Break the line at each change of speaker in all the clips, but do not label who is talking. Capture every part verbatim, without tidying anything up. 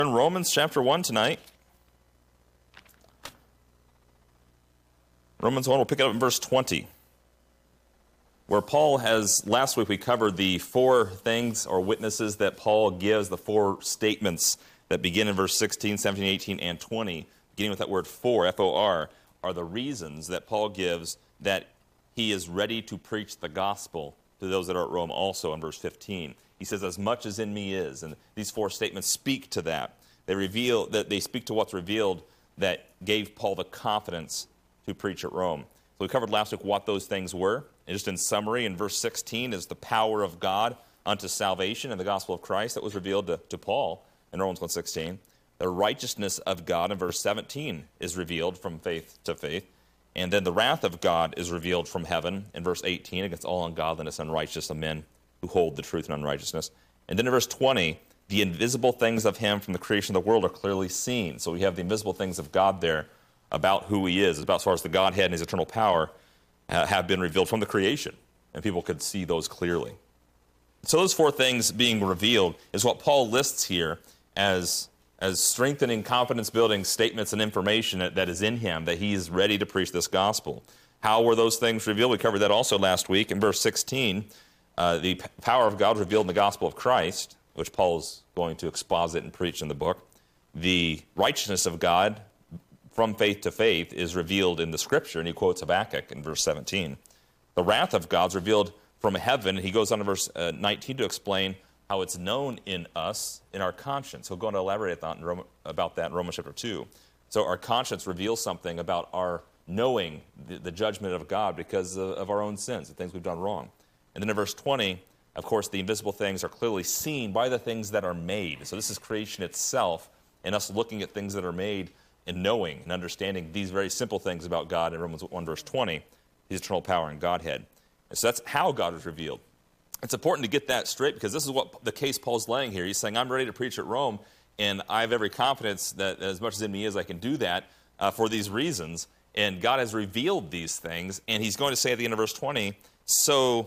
In Romans chapter one tonight. Romans one, we'll pick it up in verse twenty, where Paul has, last week we covered the four things or witnesses that Paul gives, the four statements that begin in verse sixteen, seventeen, eighteen, and twenty, beginning with that word for, F O R, are the reasons that Paul gives that he is ready to preach the gospel to those that are at Rome also in verse fifteen. He says, as much as in me is, and these four statements speak to that. They reveal that they speak to what's revealed that gave Paul the confidence to preach at Rome. So we covered last week what those things were. And just in summary, in verse sixteen is the power of God unto salvation in the gospel of Christ that was revealed to, to Paul in Romans one sixteen. The righteousness of God in verse seventeen is revealed from faith to faith. And then the wrath of God is revealed from heaven in verse eighteen against all ungodliness and unrighteousness of men who hold the truth in unrighteousness. And then in verse twenty, the invisible things of him from the creation of the world are clearly seen. So we have the invisible things of God there about who he is, about as far as the Godhead and his eternal power uh, have been revealed from the creation. And people could see those clearly. So those four things being revealed is what Paul lists here as, as strengthening, confidence-building statements and information that, that is in him, that he is ready to preach this gospel. How were those things revealed? We covered that also last week. In verse sixteen, uh, the p- power of God revealed in the gospel of Christ, which Paul is going to exposit and preach in the book. The righteousness of God from faith to faith is revealed in the Scripture, and he quotes Habakkuk in verse seventeen. The wrath of God is revealed from heaven. He goes on to verse uh, nineteen to explain how it's known in us, in our conscience. He'll go on to elaborate on, Rome, about that in Romans chapter two. So our conscience reveals something about our knowing the, the judgment of God because of, of our own sins, the things we've done wrong. And then in verse twenty, of course, the invisible things are clearly seen by the things that are made. So this is creation itself, and us looking at things that are made and knowing and understanding these very simple things about God in Romans one, verse twenty, his eternal power and Godhead. And so that's how God is revealed. It's important to get that straight because this is what the case Paul's laying here. He's saying, I'm ready to preach at Rome, and I have every confidence that as much as in me is, I can do that uh, for these reasons. And God has revealed these things, and he's going to say at the end of verse twenty, so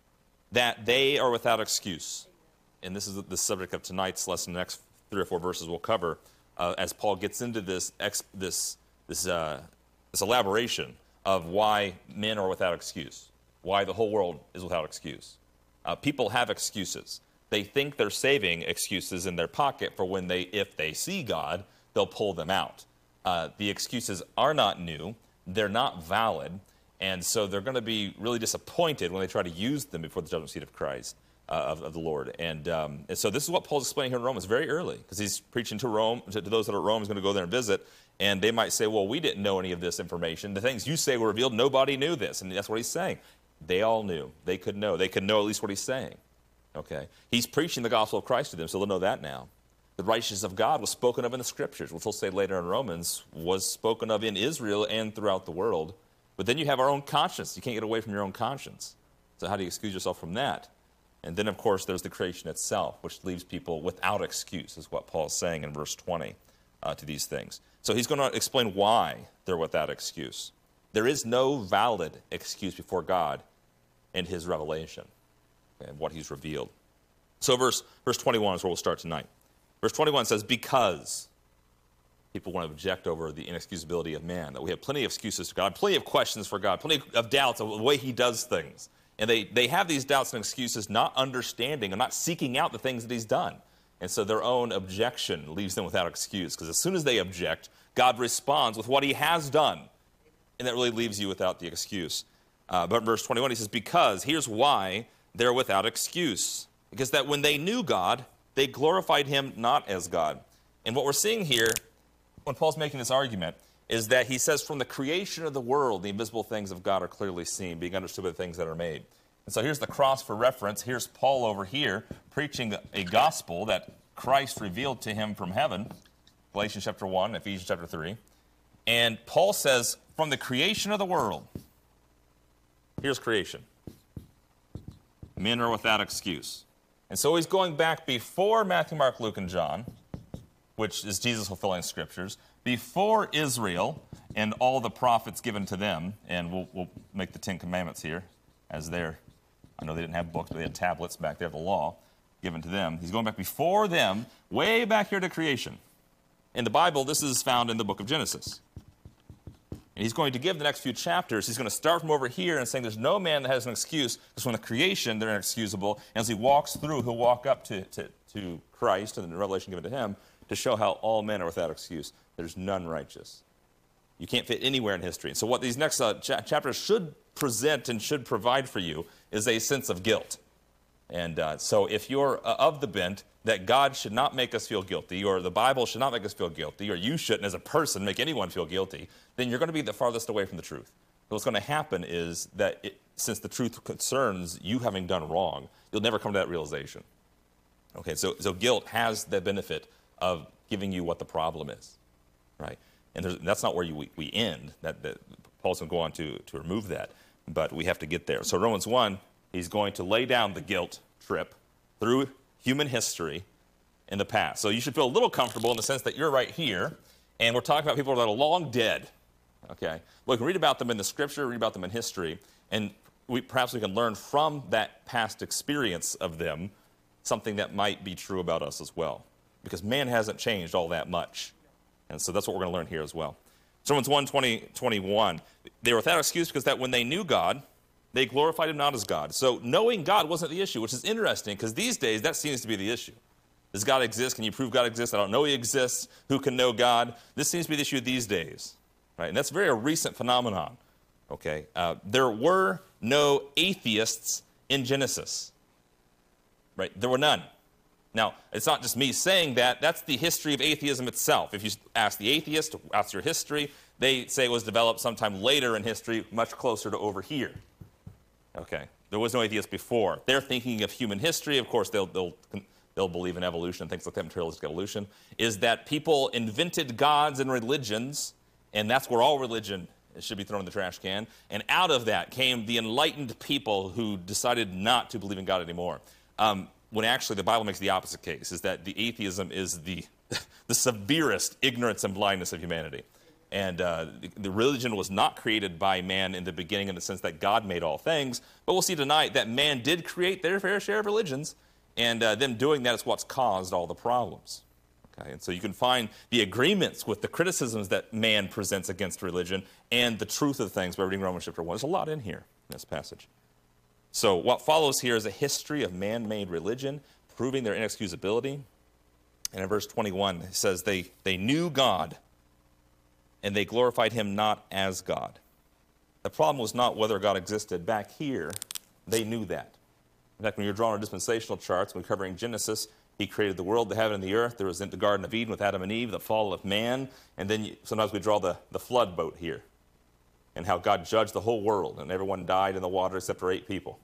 that they are without excuse. And this is the subject of tonight's lesson. The next three or four verses we'll cover uh, as Paul gets into this ex- this this uh, this elaboration of why men are without excuse, why the whole world is without excuse. Uh, people have excuses. They think they're saving excuses in their pocket for when they, if they see God, they'll pull them out. Uh, the excuses are not new. They're not valid. And so they're going to be really disappointed when they try to use them before the judgment seat of Christ, uh, of, of the Lord. And, um, and so this is what Paul's explaining here in Romans very early, because he's preaching to Rome, to, to those that are at Rome. He's going to go there and visit, and they might say, well, we didn't know any of this information. The things you say were revealed, nobody knew this. And that's what he's saying. They all knew. They could know. They could know at least what he's saying. Okay? He's preaching the gospel of Christ to them, so they'll know that now. The righteousness of God was spoken of in the Scriptures, which we'll say later in Romans, was spoken of in Israel and throughout the world. But then you have our own conscience. You can't get away from your own conscience. So how do you excuse yourself from that? And then, of course, there's the creation itself, which leaves people without excuse, is what Paul's saying in verse twenty uh, to these things. So he's going to explain why they're without excuse. There is no valid excuse before God in his revelation and what he's revealed. So verse, verse twenty-one is where we'll start tonight. Verse twenty-one says, because people want to object over the inexcusability of man, that we have plenty of excuses to God, plenty of questions for God, plenty of doubts of the way he does things. And they, they have these doubts and excuses not understanding or not seeking out the things that he's done. And so their own objection leaves them without excuse, because as soon as they object, God responds with what he has done. And that really leaves you without the excuse. Uh, but in verse twenty-one, he says, because, here's why they're without excuse. Because that when they knew God, they glorified him not as God. And what we're seeing here, when Paul's making this argument, is that he says from the creation of the world, the invisible things of God are clearly seen, being understood by the things that are made. And so here's the cross for reference. Here's Paul over here preaching a gospel that Christ revealed to him from heaven, Galatians chapter one, Ephesians chapter three. And Paul says, from the creation of the world, here's creation. Men are without excuse. And so he's going back before Matthew, Mark, Luke, and John, which is Jesus fulfilling Scriptures, before Israel and all the prophets given to them, and we'll, we'll make the Ten Commandments here, as they're, I know they didn't have books, but they had tablets back there of the law. given to them. He's going back before them, way back here to creation. In the Bible, this is found in the book of Genesis. And he's going to give the next few chapters. He's going to start from over here and saying there's no man that has an excuse, because from the creation, they're inexcusable. And as he walks through, he'll walk up to, to, to Christ and the revelation given to him to show how all men are without excuse. There's none righteous. You can't fit anywhere in history. So what these next uh, cha- chapters should present and should provide for you is a sense of guilt. And uh, so if you're uh, of the bent that God should not make us feel guilty, or the Bible should not make us feel guilty, or you shouldn't as a person make anyone feel guilty, then you're going to be the farthest away from the truth. But what's going to happen is that it, since the truth concerns you having done wrong, you'll never come to that realization. Okay, so, so guilt has the benefit of giving you what the problem is, right? And that's not where you, we, we end. That, that Paul's going to go on to, to remove that, but we have to get there. So Romans one, he's going to lay down the guilt trip through human history in the past. So you should feel a little comfortable in the sense that you're right here, and we're talking about people that are long dead. Okay, well, we can read about them in the Scripture, read about them in history, and we, perhaps we can learn from that past experience of them something that might be true about us as well, because man hasn't changed all that much, and so that's what we're going to learn here as well. So Romans one, twenty, twenty-one, they were without excuse because that when they knew God, they glorified him not as God. So knowing God wasn't the issue, which is interesting because these days that seems to be the issue. Does God exist? Can you prove God exists? I don't know he exists. Who can know God? This seems to be the issue these days, right? And that's very a recent phenomenon, okay? Uh, there were no atheists in Genesis, right? There were none. Now, it's not just me saying that. That's the history of atheism itself. If you ask the atheist, ask your history, they say it was developed sometime later in history, much closer to over here. Okay, there was no atheist before. They're thinking of human history. Of course, they'll, they'll, they'll believe in evolution and things like that, materialistic evolution, is that people invented gods and religions, and that's where all religion should be thrown in the trash can. And out of that came the enlightened people who decided not to believe in God anymore. Um, when actually the Bible makes the opposite case, is that the atheism is the, the severest ignorance and blindness of humanity. And uh, the, the religion was not created by man in the beginning in the sense that God made all things. But we'll see tonight that man did create their fair share of religions. And uh, them doing that is what's caused all the problems. Okay? And so you can find the agreements with the criticisms that man presents against religion and the truth of things by reading Romans chapter one. There's a lot in here in this passage. So what follows here is a history of man-made religion, proving their inexcusability. And in verse twenty-one, it says, they, they knew God, and they glorified him not as God. The problem was not whether God existed. Back here, they knew that. In fact, when you're drawing our dispensational charts, when we're covering Genesis, he created the world, the heaven, and the earth. There was in the Garden of Eden with Adam and Eve, the fall of man. And then you, sometimes we draw the, the flood boat here and how God judged the whole world, and everyone died in the water except for eight people.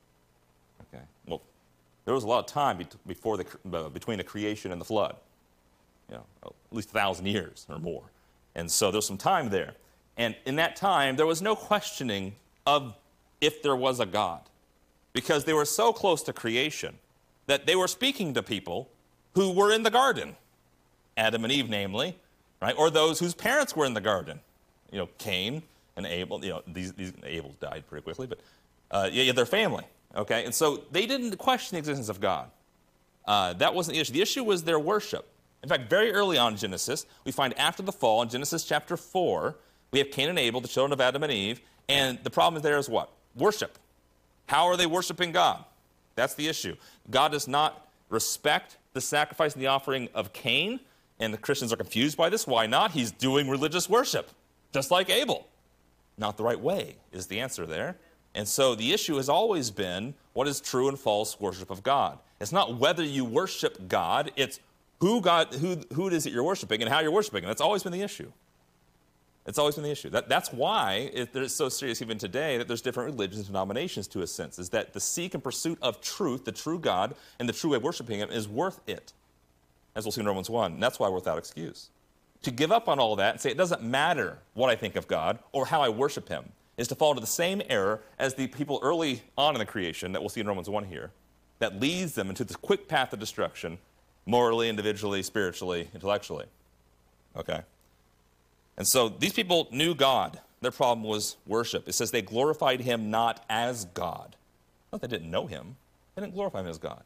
Okay. Well, there was a lot of time be- before the, uh, between the creation and the flood. You know, at least a thousand years or more. And so there's some time there. And in that time, there was no questioning of if there was a God, because they were so close to creation that they were speaking to people who were in the garden, Adam and Eve, namely, right? Or those whose parents were in the garden, you know, Cain and Abel. You know, these, these Abel died pretty quickly, but uh, yeah, their family. Okay, and so they didn't question the existence of God. Uh, that wasn't the issue. The issue was their worship. In fact, very early on in Genesis, we find after the fall, in Genesis chapter four, we have Cain and Abel, the children of Adam and Eve, and the problem there is what? Worship. How are they worshiping God? That's the issue. God does not respect the sacrifice and the offering of Cain, and the Christians are confused by this. Why not? He's doing religious worship, just like Abel. Not the right way is the answer there. And so the issue has always been what is true and false worship of God. It's not whether you worship God, it's Who God, who, who it is that you're worshiping and how you're worshiping. And that's always been the issue. It's always been the issue. That, that's why it, it's so serious even today that there's different religions and denominations to a sense, is that the seek and pursuit of truth, the true God, and the true way of worshiping him is worth it, as we'll see in Romans one. And that's why we're without excuse. To give up on all that and say it doesn't matter what I think of God or how I worship him is to fall into the same error as the people early on in the creation that we'll see in Romans one here, that leads them into this quick path of destruction, morally, individually, spiritually, intellectually. Okay? And so these people knew God. Their problem was worship. It says they glorified him not as God. Not that they didn't know him. They didn't glorify him as God.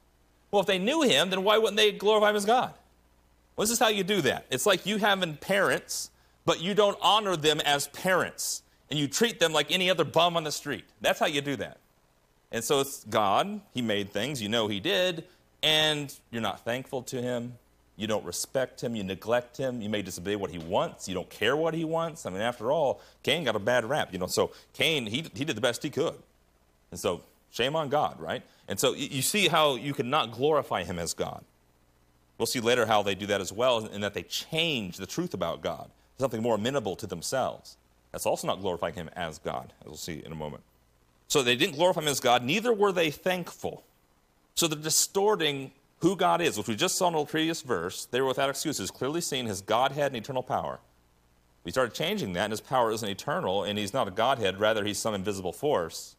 Well, if they knew him, then why wouldn't they glorify him as God? Well, this is how you do that. It's like you having parents, but you don't honor them as parents, and you treat them like any other bum on the street. That's how you do that. And so it's God. He made things. You know he did. And you're not thankful to him. You don't respect him. You neglect him. You may disobey what he wants. You don't care what he wants. I mean, after all, Cain got a bad rap. You know, so Cain, he, he did the best he could. And so shame on God, right? And so you see how you cannot glorify him as God. We'll see later how they do that as well, in that they change the truth about God to something more amenable to themselves. That's also not glorifying him as God, as we'll see in a moment. So they didn't glorify him as God, neither were they thankful. So they're distorting who God is, which we just saw in the previous verse. They were without excuses, clearly seeing his Godhead and eternal power. We started changing that, and his power isn't eternal, and he's not a Godhead, rather he's some invisible force.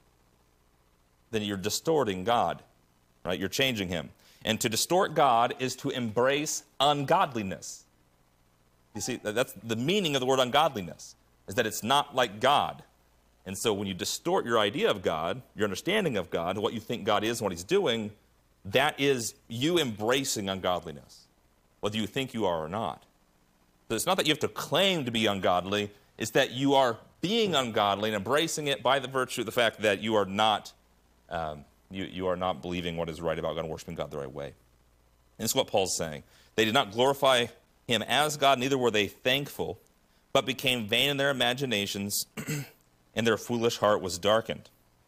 Then you're distorting God, right? You're changing him. And to distort God is to embrace ungodliness. You see, that's the meaning of the word ungodliness, is that it's not like God. And so when you distort your idea of God, your understanding of God, what you think God is and what he's doing, that is you embracing ungodliness, whether you think you are or not. So it's not that you have to claim to be ungodly, it's that you are being ungodly and embracing it by the virtue of the fact that you are not um, you, you are not believing what is right about God and worshiping God the right way. And this is what Paul's saying. They did not glorify him as God, neither were they thankful, but became vain in their imaginations, and their foolish heart was darkened.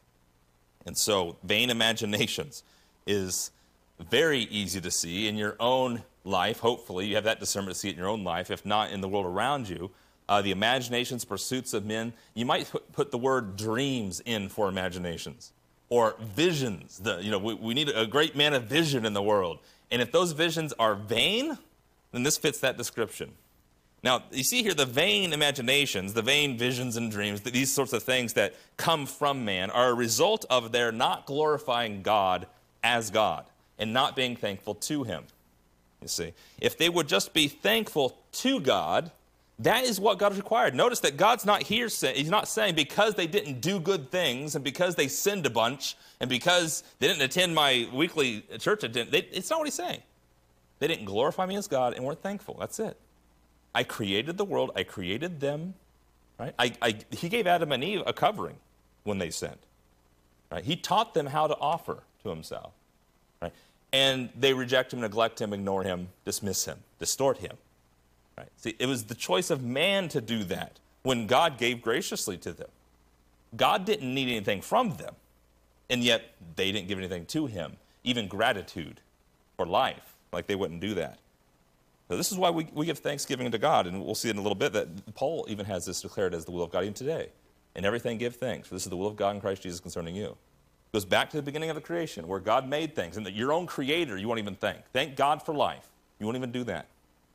And so vain imaginations is very easy to see in your own life. Hopefully you have that discernment to see it in your own life, if not in the world around you. Uh, the imaginations, pursuits of men. You might put, put the word dreams in for imaginations, or visions. The, you know, we, we need a great man of vision in the world. And if those visions are vain, then this fits that description. Now, you see here the vain imaginations, the vain visions and dreams, these sorts of things that come from man are a result of their not glorifying God as God and not being thankful to him. You see, if they would just be thankful to God, that is what God has required. Notice that God's not here saying, he's not saying because they didn't do good things and because they sinned a bunch and because they didn't attend my weekly church attendance. It's not what he's saying. They didn't glorify me as God and weren't thankful. That's it. I created the world. I created them. Right? I, I, he gave Adam and Eve a covering when they sinned. Right? He taught them how to offer to himself. Right? And they reject him, neglect him, ignore him, dismiss him, distort him. Right? See, it was the choice of man to do that when God gave graciously to them. God didn't need anything from them, and yet they didn't give anything to him, even gratitude for life, like they wouldn't do that. So this is why we, we give thanksgiving to God, and we'll see in a little bit that Paul even has this declared as the will of God even today. In everything give thanks, for this is the will of God in Christ Jesus concerning you. It goes back to the beginning of the creation, where God made things, and that your own creator you won't even thank. Thank God for life. You won't even do that.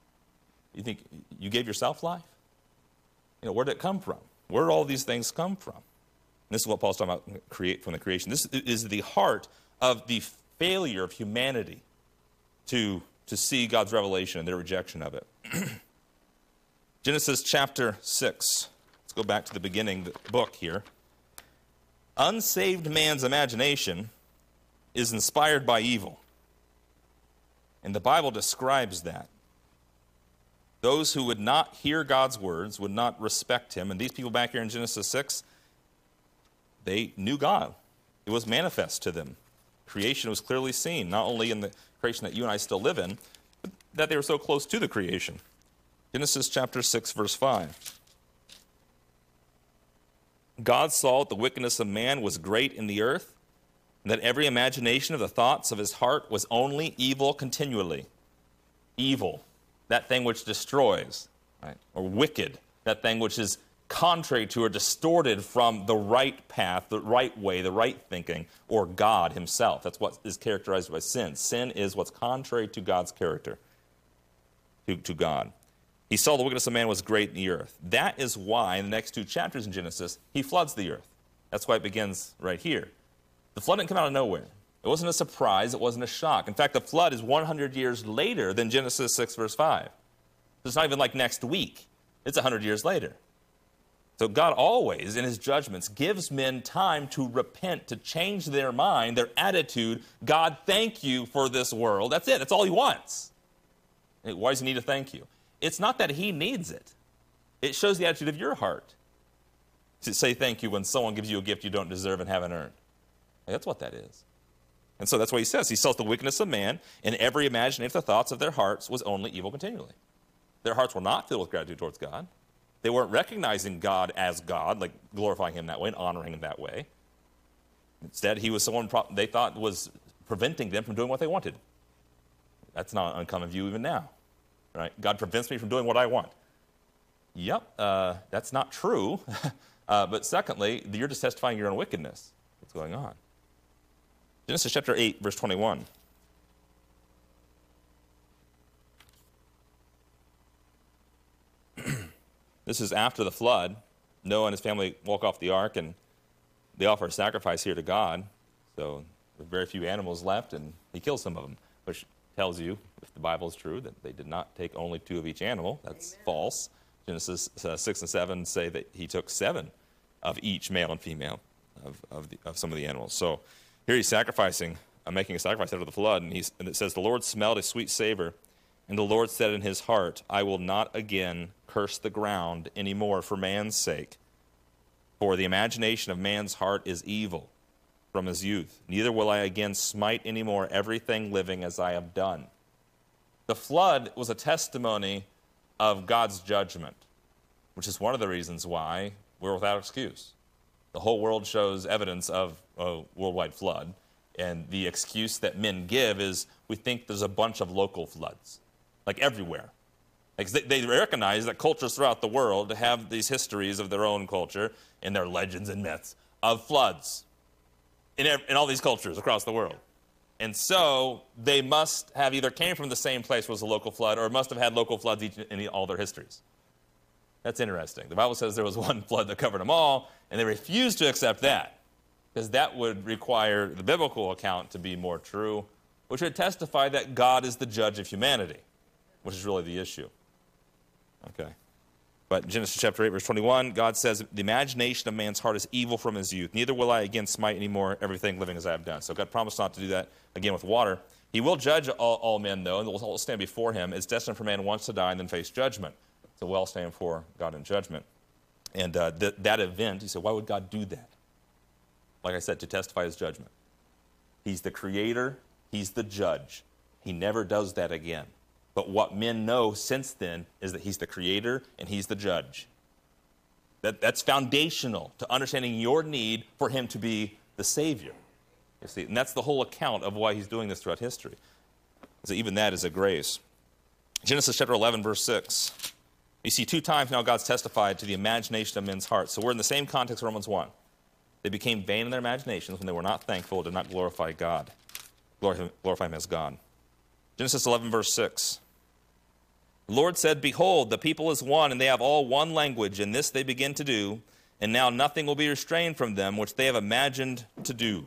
You think you gave yourself life? You know, where did it come from? Where did all these things come from? And this is what Paul's talking about create from the creation. This is the heart of the failure of humanity to to see God's revelation and their rejection of it. Genesis chapter six. Let's go back to the beginning of the book here. Unsaved man's imagination is inspired by evil. And the Bible describes that. Those who would not hear God's words, would not respect him. And these people back here in Genesis six, they knew God. It was manifest to them. Creation was clearly seen, not only in the creation that you and I still live in, but that they were so close to the creation. Genesis chapter six, verse five. God saw that the wickedness of man was great in the earth, and that every imagination of the thoughts of his heart was only evil continually. Evil, that thing which destroys, right? Or wicked, that thing which is contrary to or distorted from the right path, the right way, the right thinking, or God himself. That's what is characterized by sin. Sin is what's contrary to God's character, to, to God. He saw the wickedness of man was great in the earth. That is why, in the next two chapters in Genesis, he floods the earth. That's why it begins right here. The flood didn't come out of nowhere. It wasn't a surprise. It wasn't a shock. In fact, the flood is one hundred years later than Genesis six, verse five. It's not even like next week. It's one hundred years later. So God always, in his judgments, gives men time to repent, to change their mind, their attitude. God, thank you for this world. That's it. That's all he wants. Why does he need to thank you? It's not that he needs it. It shows the attitude of your heart to say thank you when someone gives you a gift you don't deserve and haven't earned. That's what that is. And so that's what he says. He saws the wickedness of man, and every imagination of the thoughts of their hearts was only evil continually. Their hearts were not filled with gratitude towards God. They weren't recognizing God as God, like glorifying him that way and honoring him that way. Instead, he was someone pro- they thought was preventing them from doing what they wanted. That's not an uncommon view even now. Right? God prevents me from doing what I want. Yep, uh, that's not true. uh, but secondly, you're just testifying your own wickedness. What's going on? Genesis chapter eight, verse twenty-one. This is after the flood. Noah and his family walk off the ark, and they offer a sacrifice here to God. So there are very few animals left, and he kills some of them, which tells you, if the Bible is true, that they did not take only two of each animal. That's Amen. False. Genesis uh, six and seven say that he took seven of each, male and female, of, of, the, of some of the animals. So here he's sacrificing, uh, making a sacrifice after the flood, and, he's, and it says, the Lord smelled a sweet savor, and the Lord said in his heart, I will not again curse the ground any more for man's sake, for the imagination of man's heart is evil from his youth. Neither will I again smite any more everything living as I have done. The flood was a testimony of God's judgment, which is one of the reasons why we're without excuse. The whole world shows evidence of a worldwide flood, and the excuse that men give is we think there's a bunch of local floods, like everywhere. Like they, they recognize that cultures throughout the world have these histories of their own culture and their legends and myths of floods in, in all these cultures across the world. And so they must have either came from the same place was a local flood, or must have had local floods each, in all their histories. That's interesting. The Bible says there was one flood that covered them all, and they refused to accept that, because that would require the biblical account to be more true, which would testify that God is the judge of humanity, which is really the issue. Okay. But Genesis chapter eight, verse twenty-one, God says, the imagination of man's heart is evil from his youth. Neither will I again smite any more everything living as I have done. So God promised not to do that again with water. He will judge all, all men, though, and will all stand before him. It's destined for man once to die and then face judgment. So we'll all stand for God in judgment. And uh, th- that event, you say, why would God do that? Like I said, to testify his judgment. He's the creator. He's the judge. He never does that again. But what men know since then is that he's the creator and he's the judge. That, that's foundational to understanding your need for him to be the savior. You see, and that's the whole account of why he's doing this throughout history. So even that is a grace. Genesis chapter eleven, verse six. You see two times now God's testified to the imagination of men's hearts. So we're in the same context of Romans one. They became vain in their imaginations when they were not thankful, did not glorify God, glorify, glorify him as God. Genesis eleven, verse six. The Lord said, behold, the people is one, and they have all one language, and this they begin to do, and now nothing will be restrained from them, which they have imagined to do.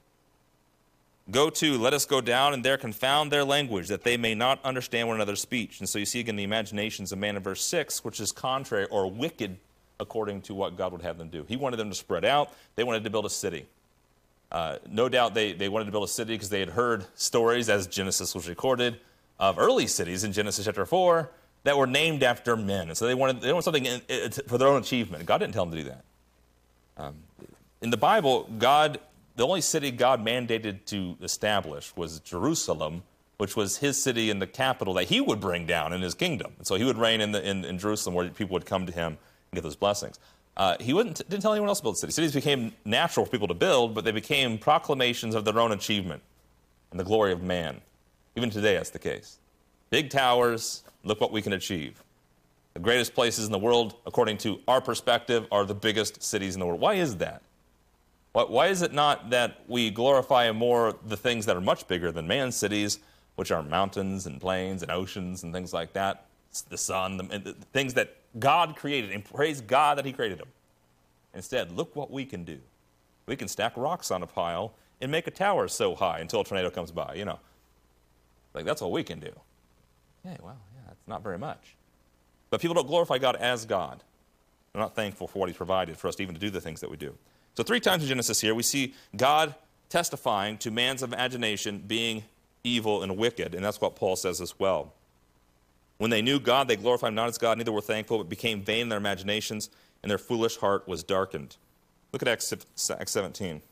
Go to, let us go down, and there confound their language, that they may not understand one another's speech. And so you see again the imaginations of man in verse six, which is contrary or wicked according to what God would have them do. He wanted them to spread out. They wanted to build a city. Uh, no doubt they, they wanted to build a city because they had heard stories, as Genesis was recorded, of early cities in Genesis chapter four that were named after men. And so they wanted, they wanted something in, in, for their own achievement. God didn't tell them to do that. Um, in the Bible, God, the only city God mandated to establish was Jerusalem, which was his city and the capital that he would bring down in his kingdom. And so he would reign in, the, in, in Jerusalem where people would come to him and get those blessings. Uh, he wouldn't, didn't tell anyone else to build cities. Cities became natural for people to build, but they became proclamations of their own achievement and the glory of man. Even today, that's the case. Big towers, look what we can achieve. The greatest places in the world, according to our perspective, are the biggest cities in the world. Why is that? Why, why is it not that we glorify more the things that are much bigger than man's cities, which are mountains and plains and oceans and things like that, the sun, the, the things that God created, and praise God that he created them. Instead, look what we can do. We can stack rocks on a pile and make a tower so high until a tornado comes by, you know. Like, that's what we can do. Yeah, well, yeah, it's not very much. But people don't glorify God as God. We're not thankful for what he's provided for us to even to do the things that we do. So three times in Genesis here, we see God testifying to man's imagination being evil and wicked, and that's what Paul says as well. When they knew God, they glorified him not as God, neither were thankful, but became vain in their imaginations, and their foolish heart was darkened. Look at Acts seventeen.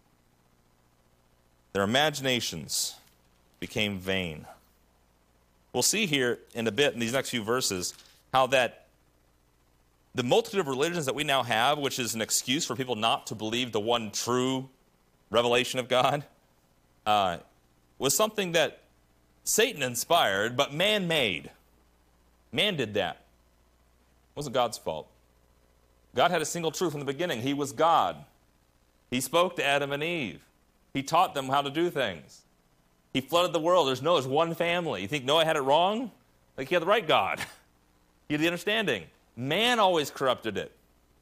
Their imaginations became vain. We'll see here in a bit in these next few verses how that the multitude of religions that we now have, which is an excuse for people not to believe the one true revelation of God, uh, was something that Satan inspired, but man made. Man did that. It wasn't God's fault. God had a single truth from the beginning. He was God. He spoke to Adam and Eve. He taught them how to do things. He flooded the world. There's no, there's one family. You think Noah had it wrong? Like he had the right God. He had the understanding. Man always corrupted it.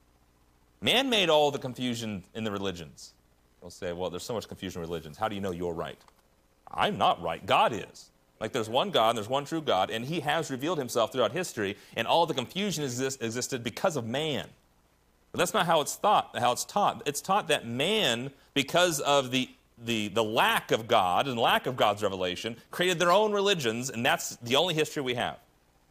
Man made all the confusion in the religions. They'll say, well, there's so much confusion in religions. How do you know you're right? I'm not right. God is. Like there's one God, and there's one true God, and he has revealed himself throughout history, and all the confusion exist, existed because of man. But that's not how it's thought, how it's taught. It's taught that man, because of the, the, the lack of God and lack of God's revelation, created their own religions, and that's the only history we have.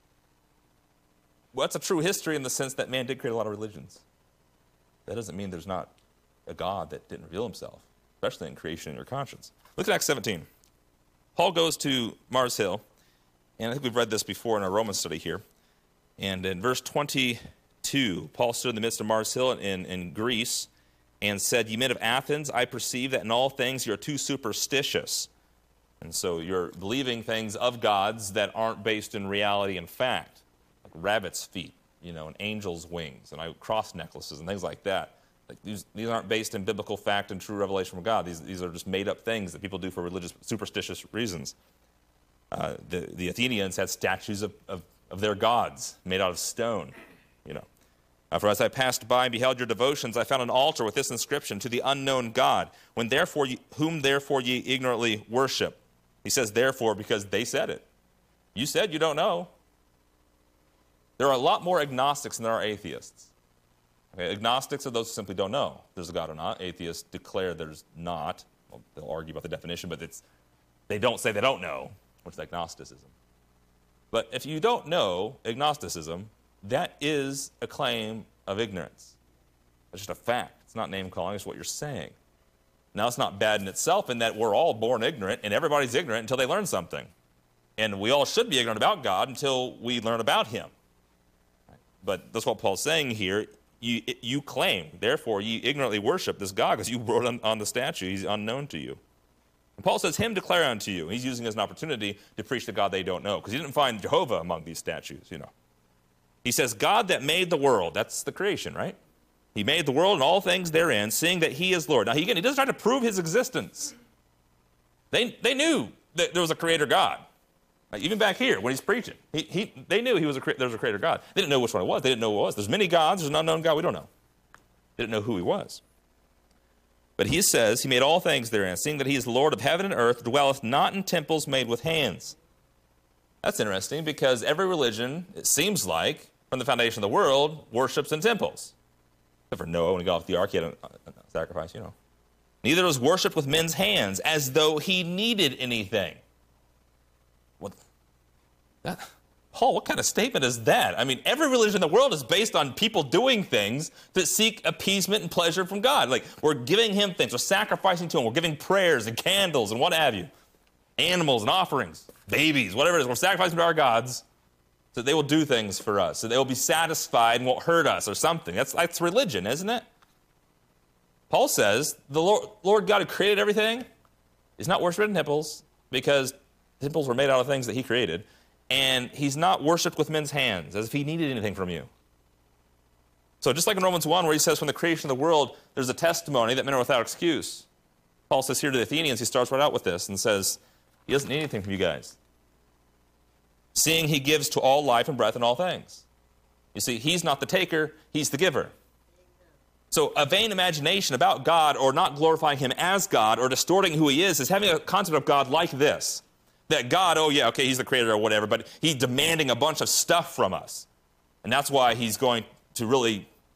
Well, that's a true history in the sense that man did create a lot of religions. That doesn't mean there's not a God that didn't reveal himself, especially in creation in your conscience. Look at Acts seventeen. Paul goes to Mars Hill, and I think we've read this before in our Roman study here. And in verse twenty-two, Paul stood in the midst of Mars Hill in, in Greece and said, "Ye men of Athens, I perceive that in all things you are too superstitious." And so you're believing things of gods that aren't based in reality and fact. Rabbit's feet, you know, and angel's wings, and I, cross necklaces and things like that. Like these, these aren't based in biblical fact and true revelation from God. These, these are just made-up things that people do for religious, superstitious reasons. Uh, the, the Athenians had statues of, of, of their gods made out of stone, you know. Uh, for as I passed by and beheld your devotions, I found an altar with this inscription, "To the unknown God, when therefore ye, whom therefore ye ignorantly worship." He says therefore because they said it. You said you don't know. There are a lot more agnostics than there are atheists. Okay, agnostics are those who simply don't know there's a God or not. Atheists declare there's not. Well, they'll argue about the definition, but it's, they don't say they don't know, which is agnosticism. But if you don't know agnosticism, that is a claim of ignorance. It's just a fact. It's not name-calling. It's what you're saying. Now, it's not bad in itself in that we're all born ignorant, and everybody's ignorant until they learn something. And we all should be ignorant about God until we learn about him. But that's what Paul's saying here. You, you claim, therefore, you ignorantly worship this God because you wrote on, on the statue. He's unknown to you. And Paul says, him declare unto you. He's using it as an opportunity to preach the God they don't know, because he didn't find Jehovah among these statues, you know. He says, God that made the world. That's the creation, right? He made the world and all things therein, seeing that he is Lord. Now, he, again, he doesn't try to prove his existence. They, they knew that there was a creator God. Like even back here, when he's preaching, he, he, they knew he was a, there was a creator God. They didn't know which one it was. They didn't know who it was. There's many gods. There's an unknown God. We don't know. They didn't know who he was. But he says, he made all things therein, seeing that he is Lord of heaven and earth, dwelleth not in temples made with hands. That's interesting, because every religion, it seems like, from the foundation of the world, worships in temples. Except for Noah, when he got off the ark, he had a, a sacrifice, you know. Neither was worshipped with men's hands, as though he needed anything. What? That, Paul, what kind of statement is that? I mean, every religion in the world is based on people doing things that seek appeasement and pleasure from God. Like, we're giving him things. We're sacrificing to him. We're giving prayers and candles and what have you. Animals and offerings, babies, whatever it is. We're sacrificing to our gods so they will do things for us, so they will be satisfied and won't hurt us or something. That's, that's religion, isn't it? Paul says the Lord, Lord God who created everything is not worshipped in temples, because temples were made out of things that he created, and he's not worshipped with men's hands, as if he needed anything from you. So just like in Romans one, where he says from the creation of the world, there's a testimony that men are without excuse. Paul says here to the Athenians, he starts right out with this and says, he doesn't need anything from you guys. Seeing he gives to all life and breath and all things. You see, he's not the taker, he's the giver. So a vain imagination about God, or not glorifying him as God, or distorting who he is, is having a concept of God like this. That God, oh yeah, okay, he's the creator or whatever, but he's demanding a bunch of stuff from us. And that's why he's going to really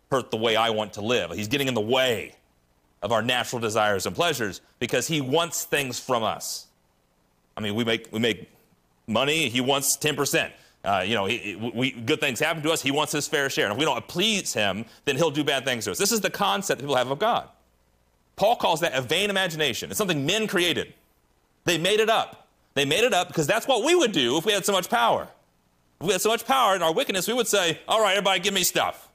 hurt the way I want to live. He's getting in the way of our natural desires and pleasures because he wants things from us. I mean, we make we make money. He wants ten percent. Uh, you know, he, we, good things happen to us. He wants his fair share. And if we don't please him, then he'll do bad things to us. This is the concept that people have of God. Paul calls that a vain imagination. It's something men created. They made it up. They made it up because that's what we would do if we had so much power. If we had so much power in our wickedness, we would say, all right, everybody, give me stuff.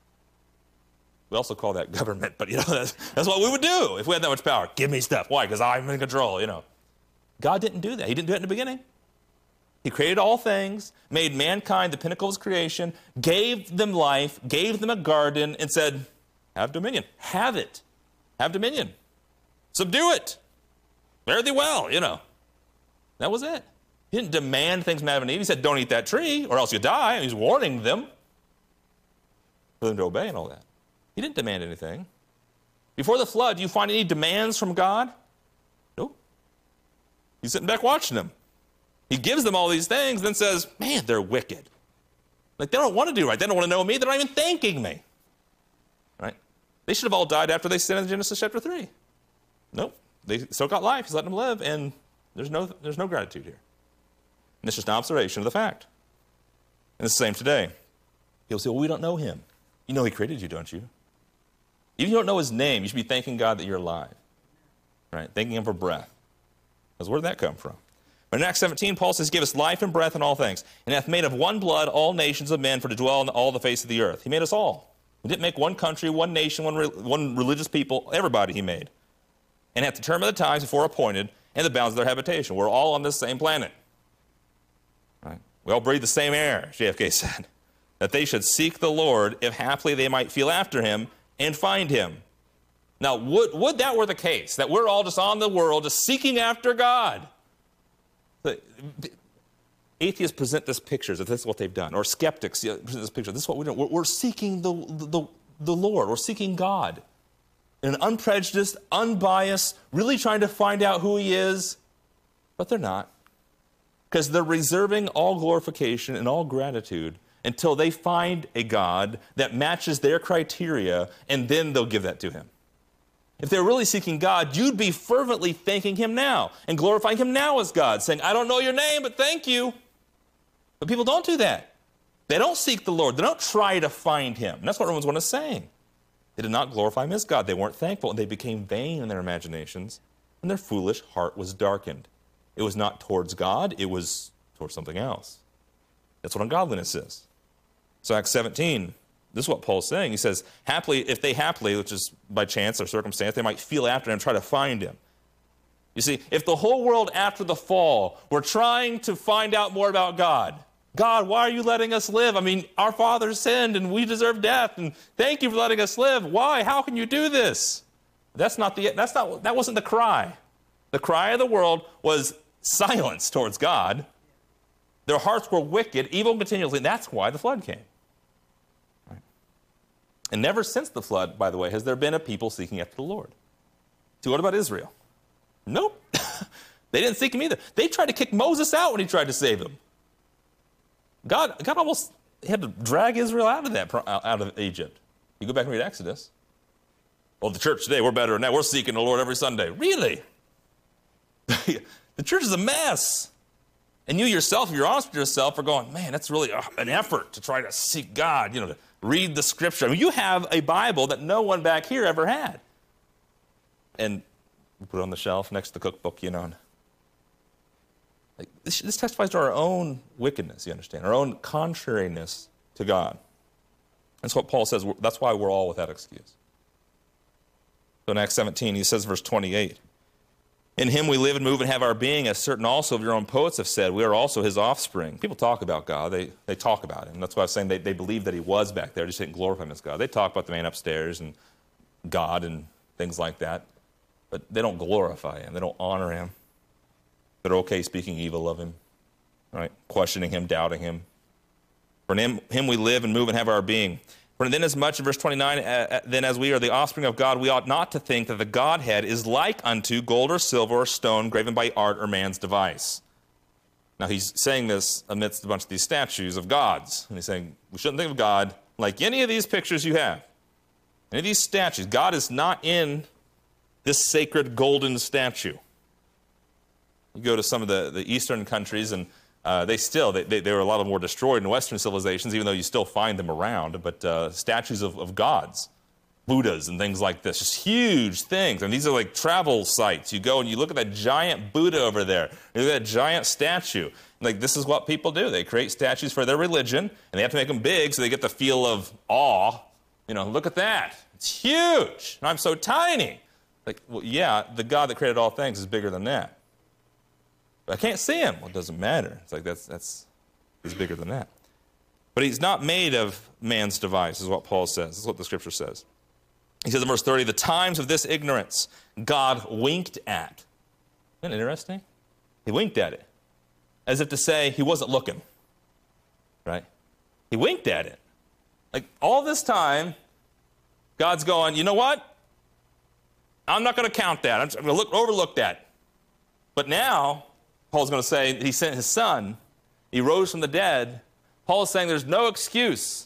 We also call that government, but, you know, that's, that's what we would do if we had that much power. Give me stuff. Why? Because I'm in control, you know. God didn't do that. He didn't do it in the beginning. He created all things, made mankind the pinnacle of his creation, gave them life, gave them a garden, and said, have dominion. Have it. Have dominion. Subdue it. Fare thee well, you know. That was it. He didn't demand things from Adam and Eve. He said, don't eat that tree, or else you die. And he's warning them for them to obey and all that. He didn't demand anything. Before the flood, do you find any demands from God? Nope. He's sitting back watching them. He gives them all these things, then says, man, they're wicked. Like, they don't want to do right. They don't want to know me. They're not even thanking me. Right? They should have all died after they sinned in Genesis chapter three. Nope. They still got life. He's letting them live, and there's no, there's no gratitude here. And it's just an observation of the fact. And it's the same today. People say, well, we don't know him. You know he created you, don't you? Even if you don't know his name, you should be thanking God that you're alive. Right? Thanking him for breath. Because where did that come from? But in Acts seventeen, Paul says, give us life and breath and all things. And hath made of one blood all nations of men for to dwell on all the face of the earth. He made us all. He didn't make one country, one nation, one, re- one religious people. Everybody he made. And hath determined the times before appointed and the bounds of their habitation. We're all on this same planet. Right? We all breathe the same air, J F K said. That they should seek the Lord, if haply they might feel after him and find him. Now, would, would that were the case, that we're all just on the world, just seeking after God? The, atheists present this picture that this is what they've done, or skeptics present this picture. This is what we're doing. We're, we're seeking the, the, the Lord. We're seeking God in an unprejudiced, unbiased, really trying to find out who he is, but they're not. Because they're reserving all glorification and all gratitude until they find a God that matches their criteria, and then they'll give that to him. If they're really seeking God, you'd be fervently thanking him now and glorifying him now as God, saying, I don't know your name, but thank you. But people don't do that. They don't seek the Lord. They don't try to find him. And that's what Romans one is saying. They did not glorify him as God. They weren't thankful, and they became vain in their imaginations, and their foolish heart was darkened. It was not towards God. It was towards something else. That's what ungodliness is. So Acts seventeen, this is what Paul's saying. He says, happily, if they happily, which is by chance or circumstance, they might feel after him and try to find him. You see, if the whole world after the fall were trying to find out more about God, God, why are you letting us live? I mean, our fathers sinned and we deserve death, and thank you for letting us live. Why? How can you do this? That's not the, that's not, that wasn't the cry. The cry of the world was silence towards God. Their hearts were wicked, evil continually, and that's why the flood came. And never since the flood, by the way, has there been a people seeking after the Lord. So what about Israel? Nope. They didn't seek him either. They tried to kick Moses out when he tried to save them. God, God almost had to drag Israel out of that, out of Egypt. You go back and read Exodus. Well, the church today, we're better than that. We're seeking the Lord every Sunday. Really? The church is a mess. And you yourself, if you're honest with yourself, are going, man, that's really uh, an effort to try to seek God, you know, to read the scripture. I mean, you have a Bible that no one back here ever had. And we put it on the shelf next to the cookbook, you know. And like, this, this testifies to our own wickedness, you understand, our own contrariness to God. That's what Paul says. That's why we're all without excuse. So in Acts seventeen, he says, verse twenty-eight, in him we live and move and have our being, as certain also of your own poets have said, we are also his offspring. People talk about God. They, they talk about him. That's why I was saying they, they believe that he was back there. They just didn't glorify him as God. They talk about the man upstairs and God and things like that. But they don't glorify him. They don't honor him. They're okay speaking evil of him, right? Questioning him, doubting him. For in him, him we live and move and have our being. For then as much, in verse twenty-nine, uh, then as we are the offspring of God, we ought not to think that the Godhead is like unto gold or silver or stone graven by art or man's device. Now he's saying this amidst a bunch of these statues of gods. And he's saying, we shouldn't think of God like any of these pictures you have. Any of these statues, God is not in this sacred golden statue. You go to some of the, the Eastern countries, and uh, they still, they, they, they were a lot of more destroyed in Western civilizations, even though you still find them around. But uh, statues of, of gods, Buddhas and things like this, just huge things. And these are like travel sites. You go and you look at that giant Buddha over there. You look at that giant statue. Like, this is what people do. They create statues for their religion, and they have to make them big so they get the feel of awe. You know, look at that. It's huge. And I'm so tiny. Like, well, yeah, the God that created all things is bigger than that. But I can't see him. Well, it doesn't matter. It's like, that's, that's, he's bigger than that. But he's not made of man's device, is what Paul says. This is what the scripture says. He says in verse thirty, the times of this ignorance God winked at. Isn't that interesting? He winked at it. As if to say he wasn't looking. Right? He winked at it. Like, all this time, God's going, you know what? I'm not going to count that. I'm going to look, overlook that. But now, Paul's going to say he sent his son. He rose from the dead. Paul is saying there's no excuse.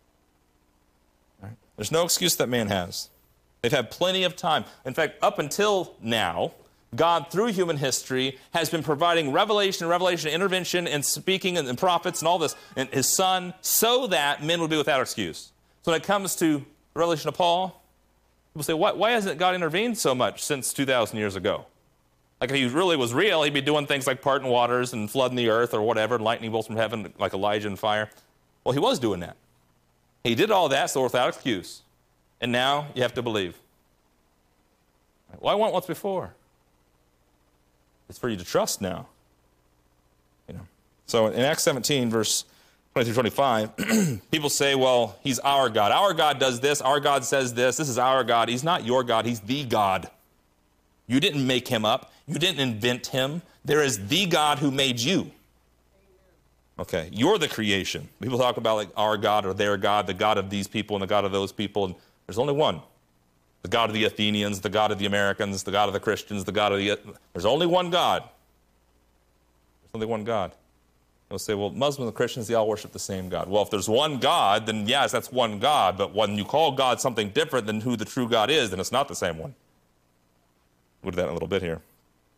Right? There's no excuse that man has. They've had plenty of time. In fact, up until now, God, through human history, has been providing revelation, revelation, intervention, and speaking, and, and prophets, and all this, and his son, so that men would be without excuse. So when it comes to the revelation of Paul, people say, why, why hasn't God intervened so much since two thousand years ago? Like, if he really was real, he'd be doing things like parting waters and flooding the earth or whatever, lightning bolts from heaven like Elijah and fire. Well, he was doing that. He did all that, so without excuse. And now you have to believe. Why want what's before? It's for you to trust now. You know. So in Acts seventeen, verse twenty through twenty-five, people say, well, he's our God. Our God does this. Our God says this. This is our God. He's not your God. He's the God. You didn't make him up. You didn't invent him. There is the God who made you. Okay, you're the creation. People talk about like our God or their God, the God of these people and the God of those people. And there's only one. The God of the Athenians, the God of the Americans, the God of the Christians, the God of the... There's only one God. There's only one God. They'll say, well, Muslims and Christians, they all worship the same God. Well, if there's one God, then yes, that's one God. But when you call God something different than who the true God is, then it's not the same one. We'll do that in a little bit here.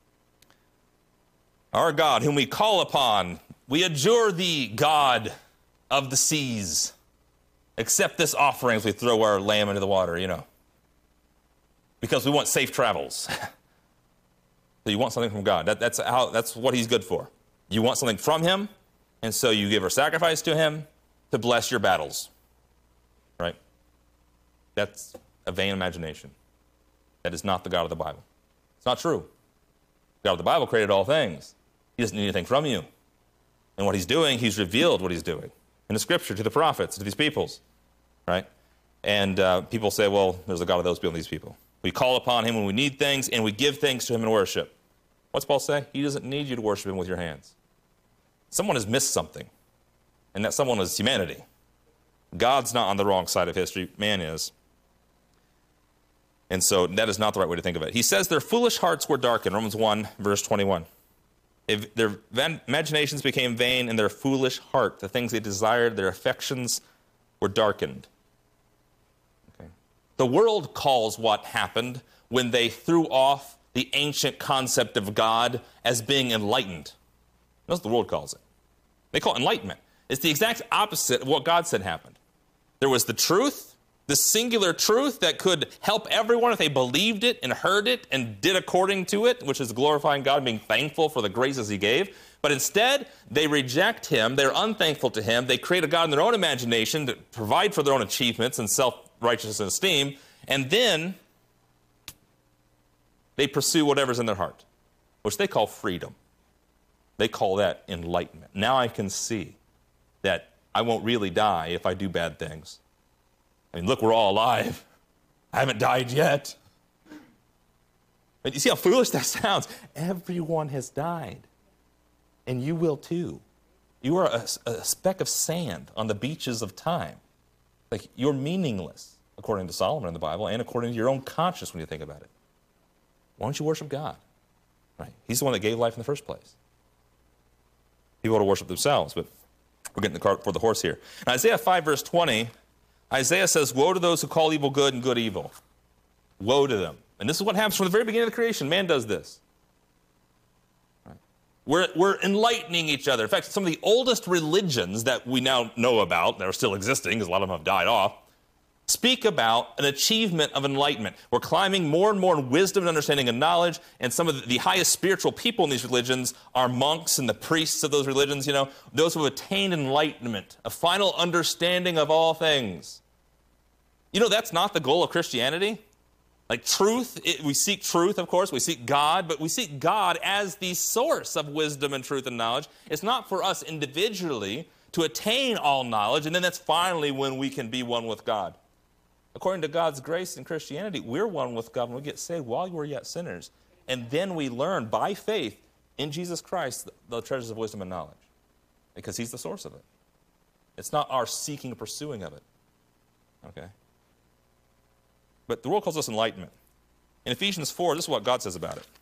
Our God, whom we call upon, we adjure thee, God of the seas. Accept this offering as we throw our lamb into the water, you know. Because we want safe travels. So you want something from God. That, that's, how, that's what he's good for. You want something from him, and so you give a sacrifice to him to bless your battles. Right? That's a vain imagination. That is not the God of the Bible. It's not true. The God of the Bible created all things. He doesn't need anything from you. And what he's doing, he's revealed what he's doing in the scripture to the prophets, to these peoples. Right? And uh, people say, well, there's a God of those people and these people. We call upon him when we need things, and we give things to him in worship. What's Paul say? He doesn't need you to worship him with your hands. Someone has missed something, and that someone is humanity. God's not on the wrong side of history. Man is. And so that is not the right way to think of it. He says their foolish hearts were darkened, Romans one, verse twenty-one. If their imaginations became vain in their foolish heart, the things they desired, their affections were darkened. Okay. The world calls what happened when they threw off the ancient concept of God as being enlightened. That's what the world calls it. They call it enlightenment. It's the exact opposite of what God said happened. There was the truth, the singular truth that could help everyone if they believed it and heard it and did according to it, which is glorifying God and being thankful for the graces he gave. But instead, they reject him. They're unthankful to him. They create a God in their own imagination to provide for their own achievements and self-righteousness and esteem. And then they pursue whatever's in their heart, which they call freedom. They call that enlightenment. Now I can see that I won't really die if I do bad things. I mean, look, we're all alive. I haven't died yet. But you see how foolish that sounds? Everyone has died. And you will too. You are a, a speck of sand on the beaches of time. Like, you're meaningless, according to Solomon in the Bible, and according to your own conscience when you think about it. Why don't you worship God? Right? He's the one that gave life in the first place. People ought to worship themselves, but we're getting the cart before the horse here. In Isaiah five, verse twenty, Isaiah says, woe to those who call evil good and good evil. Woe to them. And this is what happens from the very beginning of the creation. Man does this. Right? We're, we're enlightening each other. In fact, some of the oldest religions that we now know about, that are still existing, because a lot of them have died off, speak about an achievement of enlightenment. We're climbing more and more in wisdom and understanding and knowledge, and some of the highest spiritual people in these religions are monks and the priests of those religions, you know, those who have attained enlightenment, a final understanding of all things. You know, that's not the goal of Christianity. Like truth, it, we seek truth, of course, we seek God, but we seek God as the source of wisdom and truth and knowledge. It's not for us individually to attain all knowledge, and then that's finally when we can be one with God. According to God's grace in Christianity, we're one with God when we get saved while we're yet sinners. And then we learn by faith in Jesus Christ the treasures of wisdom and knowledge, because he's the source of it. It's not our seeking or pursuing of it. Okay? But the world calls us enlightenment. In Ephesians four, this is what God says about it.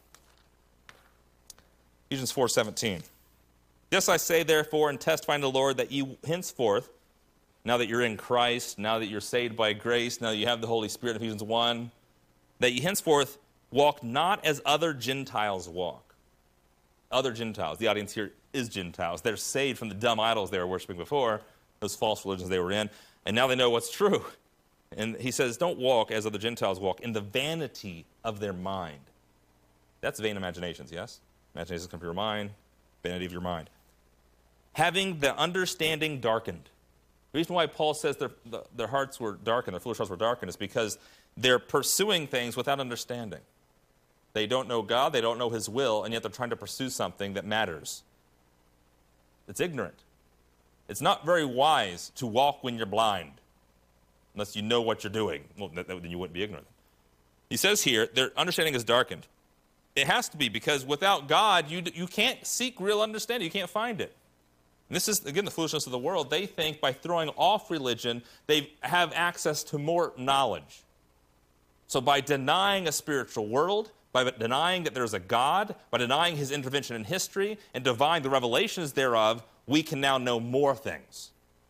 Ephesians four seventeen. Yes, I say, therefore, and testify to the Lord, that you henceforth, now that you're in Christ, now that you're saved by grace, now that you have the Holy Spirit, Ephesians one, that you henceforth walk not as other Gentiles walk. Other Gentiles. The audience here is Gentiles. They're saved from the dumb idols they were worshiping before, those false religions they were in, and now they know what's true. And he says, don't walk as other Gentiles walk, in the vanity of their mind. That's vain imaginations, yes? Imaginations come from your mind, vanity of your mind. Having the understanding darkened. The reason why Paul says their, their hearts were darkened, their foolish hearts were darkened, is because they're pursuing things without understanding. They don't know God, they don't know his will, and yet they're trying to pursue something that matters. It's ignorant. It's not very wise to walk when you're blind, unless you know what you're doing. Well, then you wouldn't be ignorant. He says here, their understanding is darkened. It has to be, because without God, you, you can't seek real understanding. You can't find it. And this is, again, the foolishness of the world. They think by throwing off religion, they have access to more knowledge. So by denying a spiritual world, by denying that there's a God, by denying his intervention in history, and denying the revelations thereof, we can now know more things.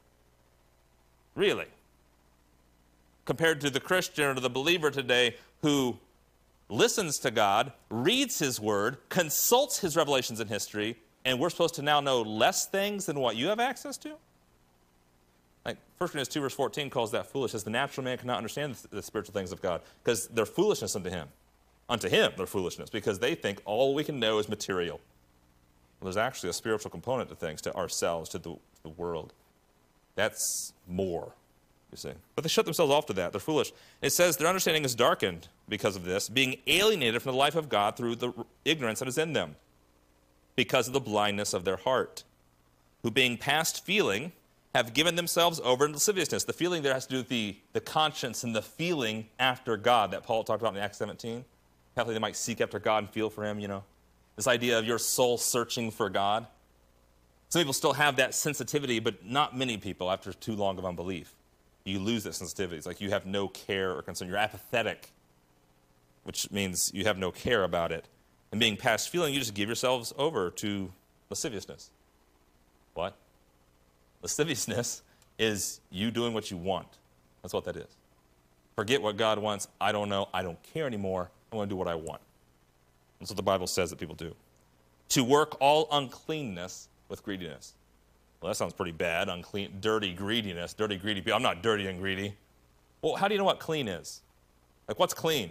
Really. Compared to the Christian or to the believer today who listens to God, reads his word, consults his revelations in history, and we're supposed to now know less things than what you have access to? Like First Corinthians two verse fourteen calls that foolish, as the natural man cannot understand the, the spiritual things of God, because they're foolishness unto him. Unto him, they're foolishness, because they think all we can know is material. Well, there's actually a spiritual component to things, to ourselves, to the, to the world. That's more, you see. But they shut themselves off to that. They're foolish. It says their understanding is darkened because of this, being alienated from the life of God through the ignorance that is in them, because of the blindness of their heart, who being past feeling have given themselves over to lasciviousness. The feeling there has to do with the, the conscience and the feeling after God that Paul talked about in Acts seventeen. Apparently they might seek after God and feel for him, you know. This idea of your soul searching for God. Some people still have that sensitivity, but not many people after too long of unbelief. You lose that sensitivity. It's like you have no care or concern. You're apathetic, which means you have no care about it. And being past feeling, you just give yourselves over to lasciviousness. What? Lasciviousness is you doing what you want. That's what that is. Forget what God wants. I don't know. I don't care anymore. I want to do what I want. That's what the Bible says that people do. To work all uncleanness with greediness. Well, that sounds pretty bad. Unclean, dirty greediness. Dirty, greedy people. I'm not dirty and greedy. Well, how do you know what clean is? Like, what's clean?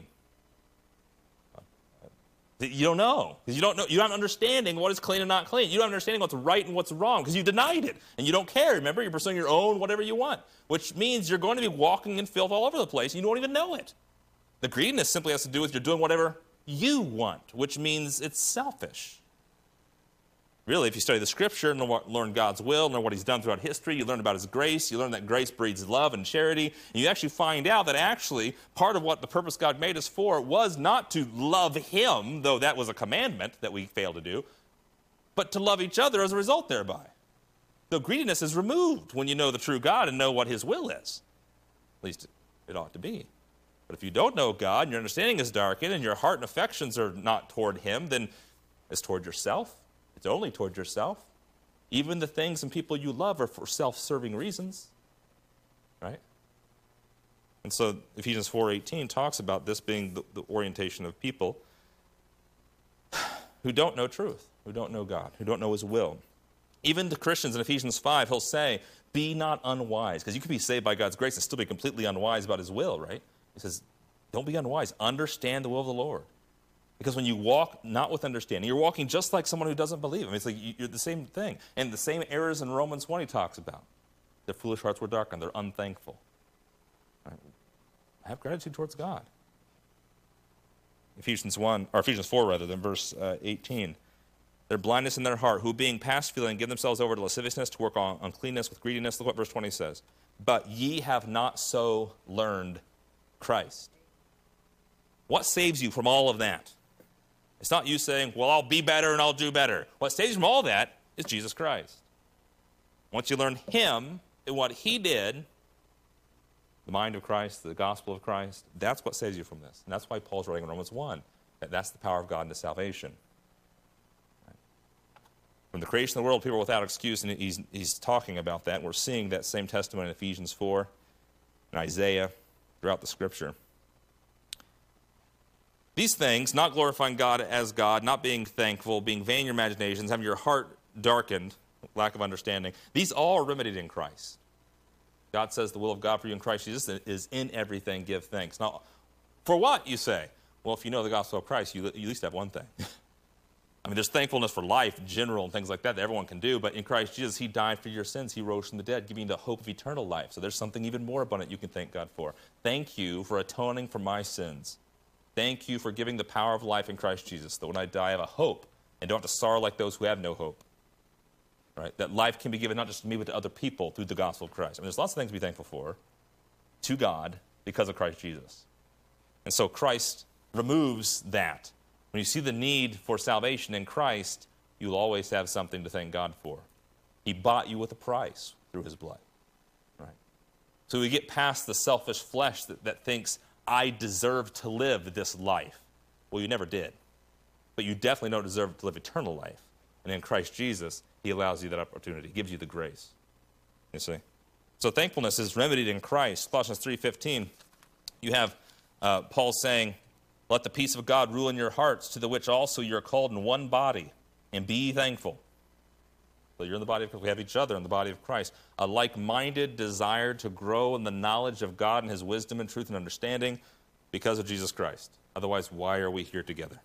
You don't know, because you don't know. You don't have understanding what is clean and not clean. You don't have understanding what's right and what's wrong, because you denied it, and you don't care. Remember, you're pursuing your own whatever you want, which means you're going to be walking in filth all over the place, and you don't even know it. The greediness simply has to do with you're doing whatever you want, which means it's selfish. Really, if you study the Scripture and learn God's will, learn what he's done throughout history, you learn about his grace, you learn that grace breeds love and charity, and you actually find out that actually part of what the purpose God made us for was not to love him, though that was a commandment that we fail to do, but to love each other as a result thereby. So greediness is removed when you know the true God and know what his will is. At least it ought to be. But if you don't know God and your understanding is darkened and your heart and affections are not toward him, then it's toward yourself. It's only toward yourself. Even the things and people you love are for self-serving reasons, right? And so Ephesians four eighteen talks about this being the, the orientation of people who don't know truth, who don't know God, who don't know his will. Even to Christians in Ephesians five, he'll say, be not unwise, because you can be saved by God's grace and still be completely unwise about his will, right? He says, don't be unwise. Understand the will of the Lord. Because when you walk not with understanding, you're walking just like someone who doesn't believe. I mean, it's like you're the same thing. And the same errors in Romans one he talks about. Their foolish hearts were darkened. They're unthankful. Right? Have gratitude towards God. Ephesians one, or Ephesians four rather, than verse uh, eighteen. Their blindness in their heart, who being past feeling give themselves over to lasciviousness, to work on uncleanness with greediness. Look what verse twenty says. But ye have not so learned Christ. What saves you from all of that? It's not you saying, well, I'll be better and I'll do better. What saves you from all that is Jesus Christ. Once you learn him and what he did, the mind of Christ, the gospel of Christ, that's what saves you from this. And that's why Paul's writing in Romans one, that that's the power of God into salvation. Right? From the creation of the world, people are without excuse, and he's, he's talking about that. We're seeing that same testimony in Ephesians four and Isaiah throughout the Scripture. These things, not glorifying God as God, not being thankful, being vain in your imaginations, having your heart darkened, lack of understanding, these all are remedied in Christ. God says the will of God for you in Christ Jesus is in everything, give thanks. Now, for what, you say? Well, if you know the gospel of Christ, you, you at least have one thing. I mean, there's thankfulness for life, general, and things like that that everyone can do, but in Christ Jesus, he died for your sins. He rose from the dead, giving you the hope of eternal life. So there's something even more abundant you can thank God for. Thank you for atoning for my sins. Thank you for giving the power of life in Christ Jesus, that when I die, I have a hope and don't have to sorrow like those who have no hope. Right? That life can be given not just to me, but to other people through the gospel of Christ. I mean, there's lots of things to be thankful for to God because of Christ Jesus. And so Christ removes that. When you see the need for salvation in Christ, you'll always have something to thank God for. He bought you with a price through his blood. Right? So we get past the selfish flesh that, that thinks, I deserve to live this life. Well, you never did. But you definitely don't deserve to live eternal life. And in Christ Jesus, he allows you that opportunity. He gives you the grace. You see? So thankfulness is remedied in Christ. Colossians three fifteen, you have uh, Paul saying, let the peace of God rule in your hearts, to the which also you're called in one body, and be thankful. So you're in the body of Christ. We have each other in the body of Christ. A like-minded desire to grow in the knowledge of God and his wisdom and truth and understanding because of Jesus Christ. Otherwise, why are we here together?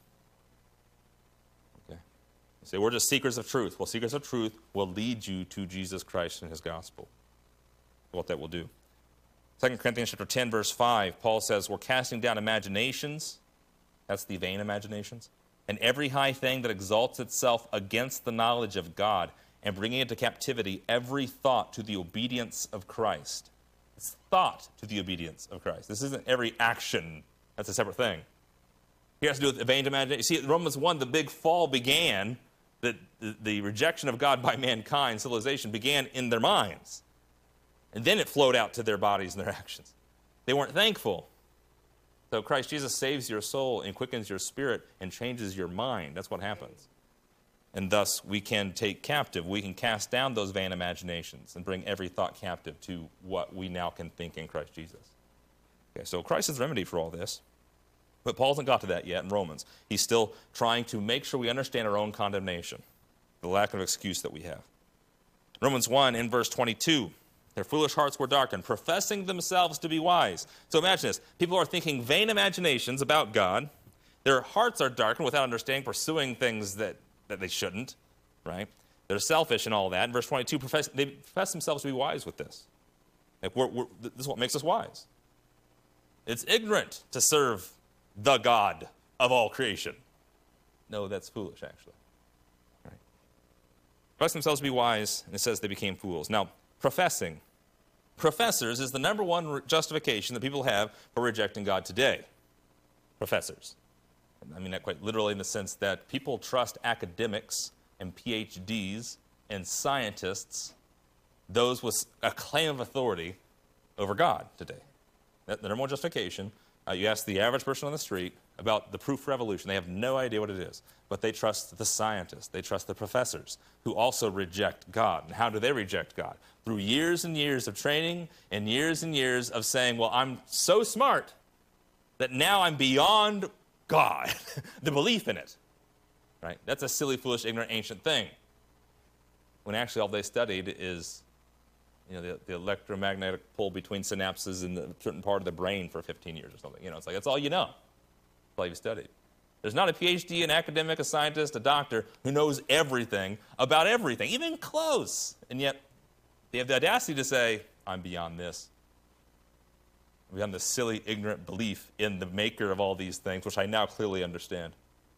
Okay. You say, we're just seekers of truth. Well, seekers of truth will lead you to Jesus Christ and his gospel. What that will do. Second Corinthians chapter ten, verse five, Paul says, we're casting down imaginations. That's the vain imaginations. And every high thing that exalts itself against the knowledge of God, and bringing into captivity every thought to the obedience of Christ. It's thought to the obedience of Christ. This isn't every action. That's a separate thing. Here has to do with vain imagination. You see, in Romans one, the big fall began, that the, the rejection of God by mankind, civilization, began in their minds. And then it flowed out to their bodies and their actions. They weren't thankful. So Christ Jesus saves your soul and quickens your spirit and changes your mind. That's what happens. And thus, we can take captive, we can cast down those vain imaginations and bring every thought captive to what we now can think in Christ Jesus. Okay, so Christ is the remedy for all this. But Paul hasn't got to that yet in Romans. He's still trying to make sure we understand our own condemnation, the lack of excuse that we have. Romans one, in verse twenty-two, their foolish hearts were darkened, professing themselves to be wise. So imagine this. People are thinking vain imaginations about God. Their hearts are darkened without understanding, pursuing things that that they shouldn't, right? They're selfish and all that. In verse twenty-two, profess, they profess themselves to be wise with this. Like we're, we're, this is what makes us wise. It's ignorant to serve the God of all creation. No, that's foolish, actually. Right? Profess themselves to be wise, and it says they became fools. Now, professing. Professors is the number one justification that people have for rejecting God today. Professors. I mean that quite literally in the sense that people trust academics and P H Ds and scientists, those with a claim of authority over God today. That, the number one justification, uh, you ask the average person on the street, about the proof revolution. They have no idea what it is. But they trust the scientists. They trust the professors who also reject God. And how do they reject God? Through years and years of training and years and years of saying, well, I'm so smart that now I'm beyond God. The belief in it. Right? That's a silly, foolish, ignorant, ancient thing. When actually all they studied is, you know, the, the electromagnetic pull between synapses in a certain part of the brain for fifteen years or something. You know, it's like, that's all you know. That's all you've studied. There's not a P H D, an academic, a scientist, a doctor who knows everything about everything, even close. And yet, they have the audacity to say, I'm beyond this. I'm beyond this silly, ignorant belief in the maker of all these things, which I now clearly understand.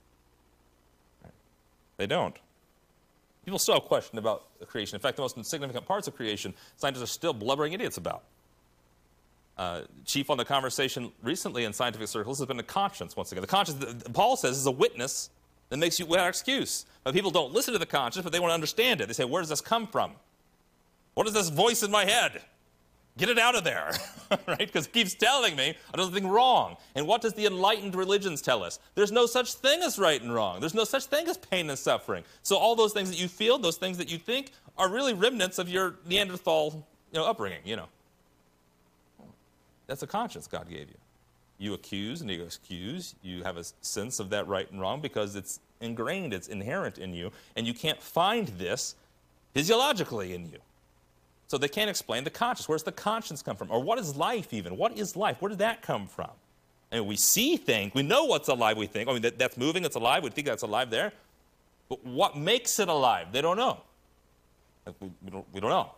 They don't. People still have questions about creation. In fact, the most insignificant parts of creation, scientists are still blubbering idiots about. Uh, chief on the conversation recently in scientific circles has been the conscience, once again. The conscience, Paul says, is a witness that makes you without excuse. But people don't listen to the conscience, but they want to understand it. They say, where does this come from? What is this voice in my head? Get it out of there, right? Because it keeps telling me I do something wrong. And what does the enlightened religions tell us? There's no such thing as right and wrong. There's no such thing as pain and suffering. So all those things that you feel, those things that you think, are really remnants of your Neanderthal, you know, upbringing, you know. That's a conscience God gave you. You accuse and you excuse. You have a sense of that right and wrong because it's ingrained, it's inherent in you, and you can't find this physiologically in you. So they can't explain the conscience. Where's the conscience come from? Or what is life even? What is life? Where did that come from? And we see things. We know what's alive, we think. I mean, that, that's moving, it's alive. We think that's alive there. But what makes it alive? They don't know. We, we, don't, we don't know.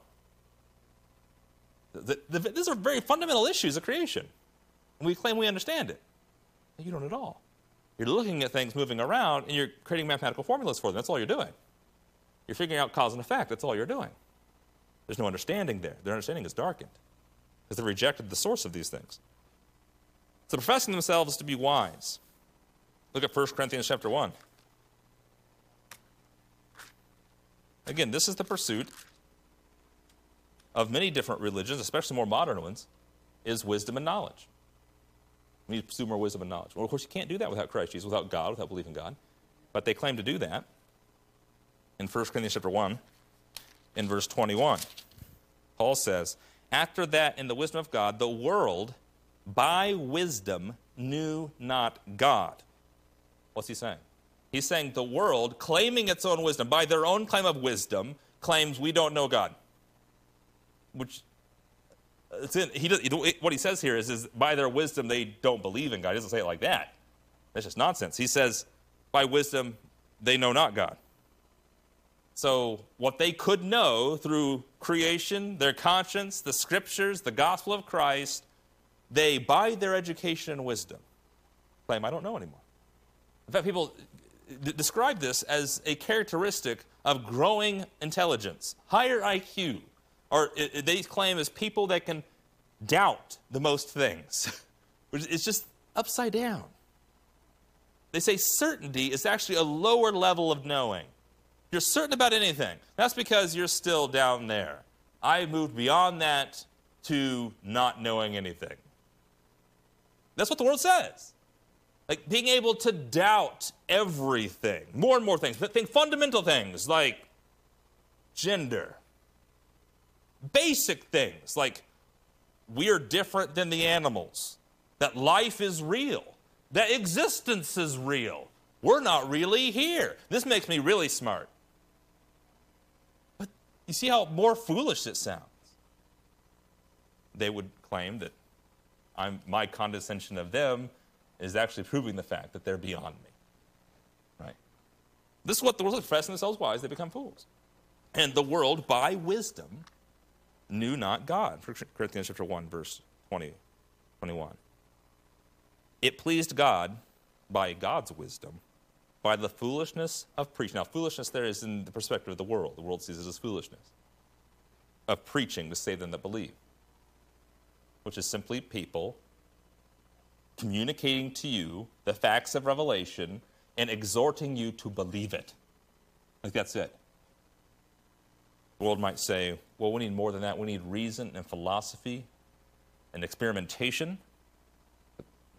The, the, these are very fundamental issues of creation. And we claim we understand it. You don't at all. You're looking at things moving around, and you're creating mathematical formulas for them. That's all you're doing. You're figuring out cause and effect. That's all you're doing. There's no understanding there. Their understanding is darkened because they've rejected the source of these things. So professing themselves to be wise. Look at First Corinthians chapter one. Again, this is the pursuit of many different religions, especially more modern ones, is wisdom and knowledge. We need to pursue more wisdom and knowledge. Well, of course, you can't do that without Christ Jesus, without God, without believing God. But they claim to do that in First Corinthians chapter one. In verse twenty-one, Paul says, after that, in the wisdom of God, the world, by wisdom, knew not God. What's he saying? He's saying the world, claiming its own wisdom, by their own claim of wisdom, claims we don't know God. Which, it's in, he does, what he says here is, is, by their wisdom, they don't believe in God. He doesn't say it like that. That's just nonsense. He says, by wisdom, they know not God. So what they could know through creation, their conscience, the scriptures, the gospel of Christ, they, by their education and wisdom, claim, I don't know anymore. In fact, people d- describe this as a characteristic of growing intelligence, higher I Q, or it, it, they claim as people that can doubt the most things, which is just upside down. They say certainty is actually a lower level of knowing. You're certain about anything. That's because you're still down there. I moved beyond that to not knowing anything. That's what the world says. Like being able to doubt everything, more and more things, but think fundamental things like gender, basic things like we are different than the animals, that life is real, that existence is real. We're not really here. This makes me really smart. You see how more foolish it sounds? They would claim that I'm, my condescension of them is actually proving the fact that they're beyond me. Right? This is what the world is professing themselves wise, they become fools. And the world, by wisdom, knew not God. First Corinthians chapter one, verse twenty, twenty-one. It pleased God, by God's wisdom, by the foolishness of preaching. Now, foolishness there is in the perspective of the world. The world sees it as foolishness. Of preaching to save them that believe. Which is simply people communicating to you the facts of Revelation and exhorting you to believe it. Like that's it. The world might say, well, we need more than that. We need reason and philosophy and experimentation.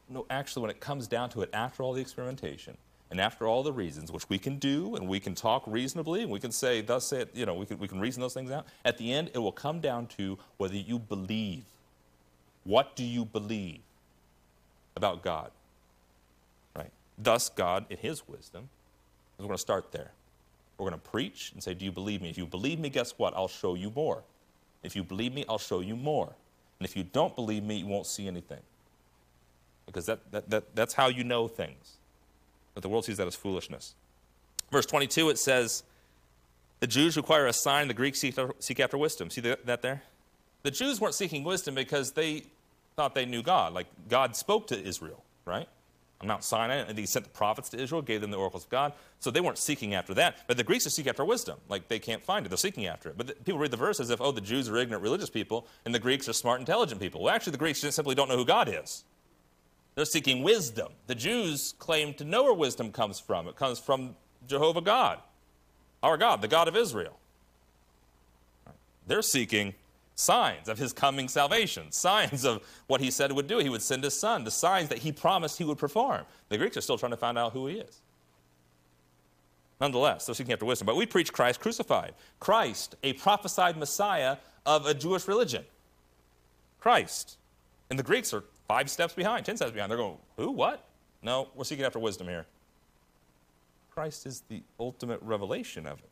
no, actually, when it comes down to it, after all the experimentation and after all the reasons, which we can do and we can talk reasonably and we can say, thus say it, you know, we can, we can reason those things out, at the end, it will come down to whether you believe. What do you believe about God? Right? Thus, God, in his wisdom, we're going to start there. We're going to preach and say, do you believe me? If you believe me, guess what? I'll show you more. If you believe me, I'll show you more. And if you don't believe me, you won't see anything. Because that, that, that, that's how you know things. But the world sees that as foolishness. Verse twenty-two, it says, the Jews require a sign, the Greeks seek, seek after wisdom. See that, that there? The Jews weren't seeking wisdom because they thought they knew God. Like, God spoke to Israel, right? On Mount Sinai, and he sent the prophets to Israel, gave them the oracles of God. So they weren't seeking after that. But the Greeks are seeking after wisdom. Like, they can't find it. They're seeking after it. But the, people read the verse as if, oh, the Jews are ignorant religious people, and the Greeks are smart, intelligent people. Well, actually, the Greeks just simply don't know who God is. They're seeking wisdom. The Jews claim to know where wisdom comes from. It comes from Jehovah God, our God, the God of Israel. They're seeking signs of his coming salvation, signs of what he said he would do. He would send his son, the signs that he promised he would perform. The Greeks are still trying to find out who he is. Nonetheless, they're seeking after wisdom. But we preach Christ crucified. Christ, a prophesied Messiah of a Jewish religion. Christ. And the Greeks are five steps behind, ten steps behind. They're going, who, what? No, we're seeking after wisdom here. Christ is the ultimate revelation of it.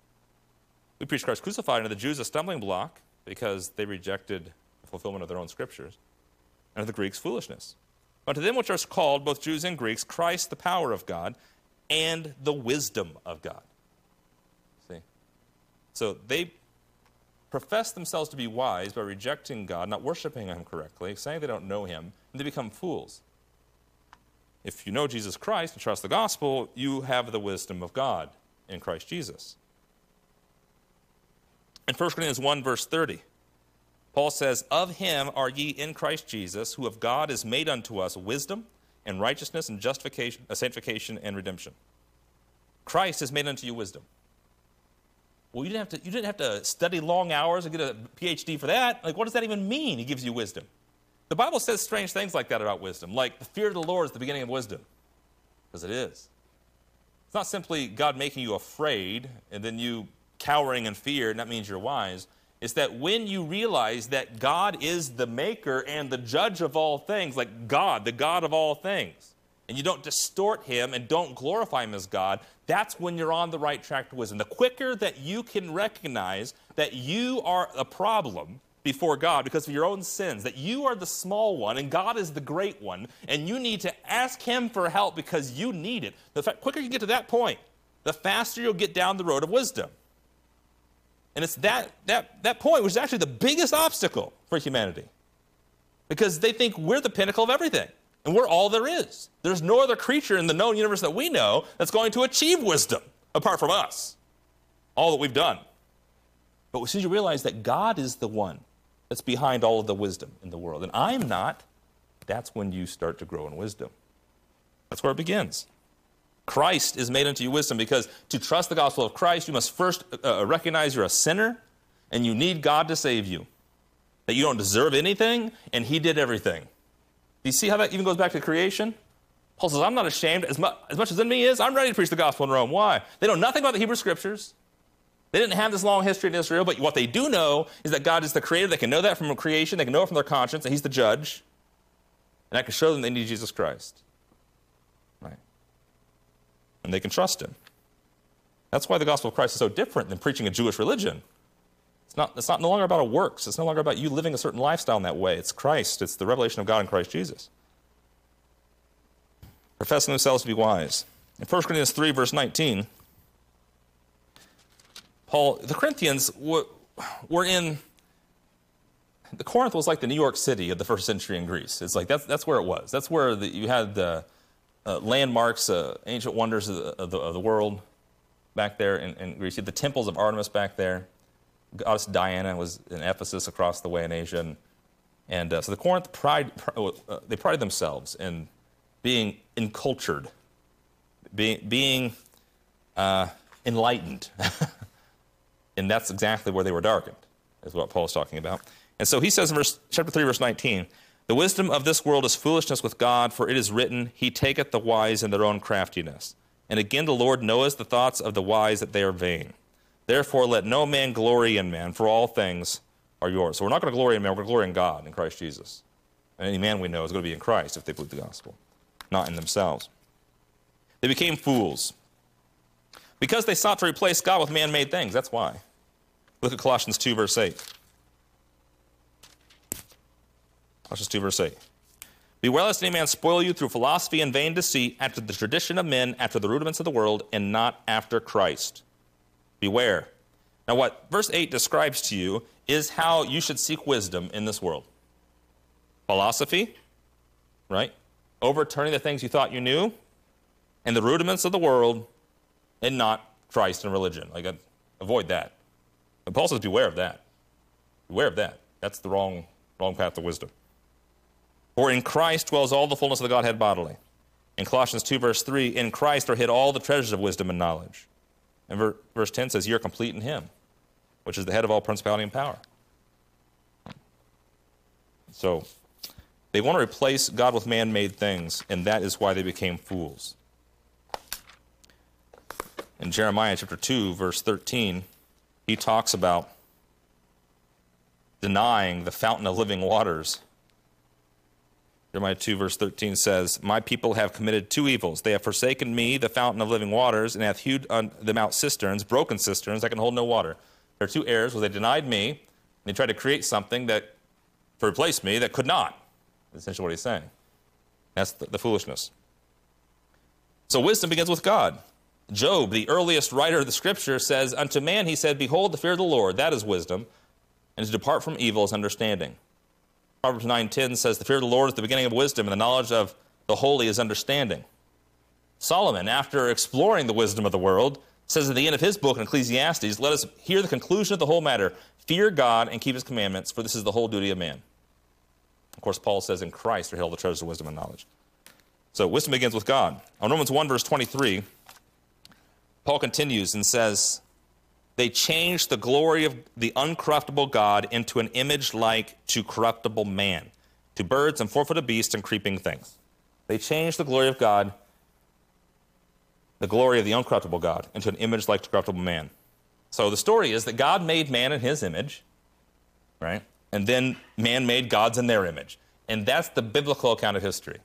We preach Christ crucified, and the Jews a stumbling block because they rejected the fulfillment of their own scriptures, and to the Greeks foolishness. But to them which are called, both Jews and Greeks, Christ the power of God and the wisdom of God. See? So they profess themselves to be wise by rejecting God, not worshiping him correctly, saying they don't know him, and they become fools. If you know Jesus Christ and trust the gospel, you have the wisdom of God in Christ Jesus. In First Corinthians one, verse thirty, Paul says, of him are ye in Christ Jesus, who of God is made unto us wisdom and righteousness and justification, uh, sanctification and redemption. Christ has made unto you wisdom. Well, you didn't have to, you didn't have to study long hours and get a P H D for that. Like, what does that even mean? He gives you wisdom. The Bible says strange things like that about wisdom, like the fear of the Lord is the beginning of wisdom, because it is. It's not simply God making you afraid and then you cowering in fear, and that means you're wise. It's that when you realize that God is the maker and the judge of all things, like God, the God of all things, and you don't distort him and don't glorify him as God, that's when you're on the right track to wisdom. The quicker that you can recognize that you are a problem before God because of your own sins, that you are the small one and God is the great one, and you need to ask him for help because you need it. The fact, quicker you get to that point, the faster you'll get down the road of wisdom. And it's that, that, that point which is actually the biggest obstacle for humanity, because they think we're the pinnacle of everything, and we're all there is. There's no other creature in the known universe that we know that's going to achieve wisdom apart from us, all that we've done. But as soon as you realize that God is the one that's behind all of the wisdom in the world, and I'm not, that's when you start to grow in wisdom. That's where it begins. Christ is made unto you wisdom, because to trust the gospel of Christ, you must first uh, recognize you're a sinner and you need God to save you, that you don't deserve anything and he did everything. Do you see how that even goes back to creation? Paul says, I'm not ashamed. As much, as much as in me is, I'm ready to preach the gospel in Rome. Why? They know nothing about the Hebrew scriptures. They didn't have this long history in Israel, but what they do know is that God is the creator. They can know that from creation. They can know it from their conscience, and he's the judge. And I can show them they need Jesus Christ. Right? And they can trust him. That's why the gospel of Christ is so different than preaching a Jewish religion. It's not, it's not no longer about a works. It's no longer about you living a certain lifestyle in that way. It's Christ. It's the revelation of God in Christ Jesus. Professing themselves to be wise. In First Corinthians three, verse nineteen, Paul, the Corinthians were, were in, the Corinth was like the New York City of the first century in Greece. It's like, that's, that's where it was. That's where the, you had the uh, landmarks, uh, ancient wonders of the, of the, of the world back there in, in Greece. You had the temples of Artemis back there. Goddess Diana was in Ephesus across the way in Asia. And, and uh, so the Corinth, pride, uh, they prided themselves in being encultured, being, being uh, enlightened. And that's exactly where they were darkened, is what Paul is talking about. And so he says in verse, chapter three, verse nineteen, The wisdom of this world is foolishness with God, for it is written, He taketh the wise in their own craftiness. And again the Lord knoweth the thoughts of the wise, that they are vain. Therefore let no man glory in man, for all things are yours. So we're not going to glory in man, we're going to glory in God, in Christ Jesus. And any man we know is going to be in Christ if they believe the gospel, not in themselves. They became fools because they sought to replace God with man-made things. That's why. Look at Colossians two, verse eight. Colossians two, verse eight. Beware lest any man spoil you through philosophy and vain deceit, after the tradition of men, after the rudiments of the world, and not after Christ. Beware. Now what verse eight describes to you is how you should seek wisdom in this world. Philosophy, right? Overturning the things you thought you knew, and the rudiments of the world, and not Christ and religion. Like, avoid that. And Paul says, beware of that. Beware of that. That's the wrong, wrong path to wisdom. For in Christ dwells all the fullness of the Godhead bodily. In Colossians two, verse three, in Christ are hid all the treasures of wisdom and knowledge. And ver- verse ten says, you're complete in Him, which is the head of all principality and power. So, they want to replace God with man-made things, and that is why they became fools. In Jeremiah chapter two, verse thirteen, he talks about denying the fountain of living waters. Jeremiah two, verse thirteen says, my people have committed two evils. They have forsaken me, the fountain of living waters, and hath hewed on them out cisterns, broken cisterns that can hold no water. There are two errors where they denied me, and they tried to create something that, to replace me, that could not. That's essentially what he's saying. That's the, the foolishness. So wisdom begins with God. Job, the earliest writer of the Scripture, says, unto man he said, behold, the fear of the Lord, that is wisdom, and to depart from evil is understanding. Proverbs nine ten says, the fear of the Lord is the beginning of wisdom, and the knowledge of the holy is understanding. Solomon, after exploring the wisdom of the world, says at the end of his book in Ecclesiastes, let us hear the conclusion of the whole matter. Fear God and keep His commandments, for this is the whole duty of man. Of course, Paul says in Christ are hid all the treasures of wisdom and knowledge. So wisdom begins with God. On Romans one, verse twenty-three, Paul continues and says, they changed the glory of the uncorruptible God into an image like to corruptible man, to birds and four-footed beasts and creeping things. They changed the glory of God, the glory of the uncorruptible God, into an image like to corruptible man. So the story is that God made man in His image, right? And then man made gods in their image. And that's the biblical account of history.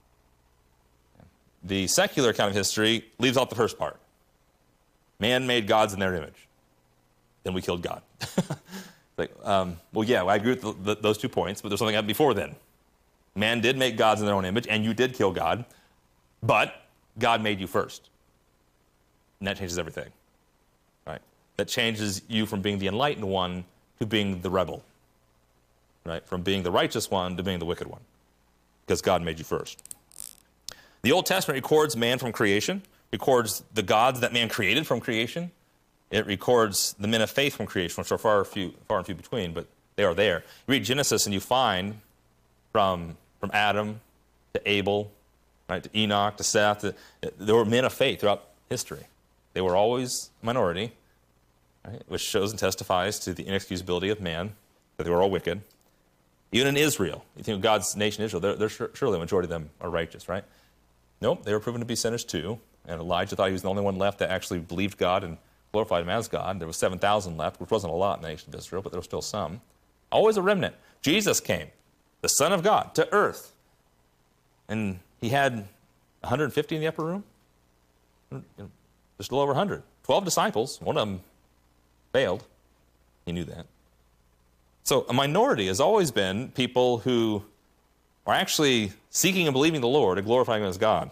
The secular account of history leaves out the first part. Man made gods in their image. Then we killed God. like, um, well, yeah, I agree with the, the, those two points, but there's something before then. Man did make gods in their own image, and you did kill God, but God made you first. And that changes everything. Right? That changes you from being the enlightened one to being the rebel. Right? From being the righteous one to being the wicked one. Because God made you first. The Old Testament records man from creation, records the gods that man created from creation. It records the men of faith from creation, which are far, few, far and few between, but they are there. You read Genesis and you find from, from Adam to Abel, right, to Enoch, to Seth, to, there were men of faith throughout history. They were always a minority, right, which shows and testifies to the inexcusability of man, that they were all wicked. Even in Israel, you think of God's nation Israel, they're, they're sure, surely the majority of them are righteous, right? Nope, they were proven to be sinners too. And Elijah thought he was the only one left that actually believed God and glorified Him as God. There was seven thousand left, which wasn't a lot in the nation of Israel, but there were still some. Always a remnant. Jesus came, the Son of God, to earth. And He had one hundred fifty in the upper room? Just a little over one hundred. twelve disciples. One of them failed. He knew that. So a minority has always been people who are actually seeking and believing the Lord and glorifying Him as God.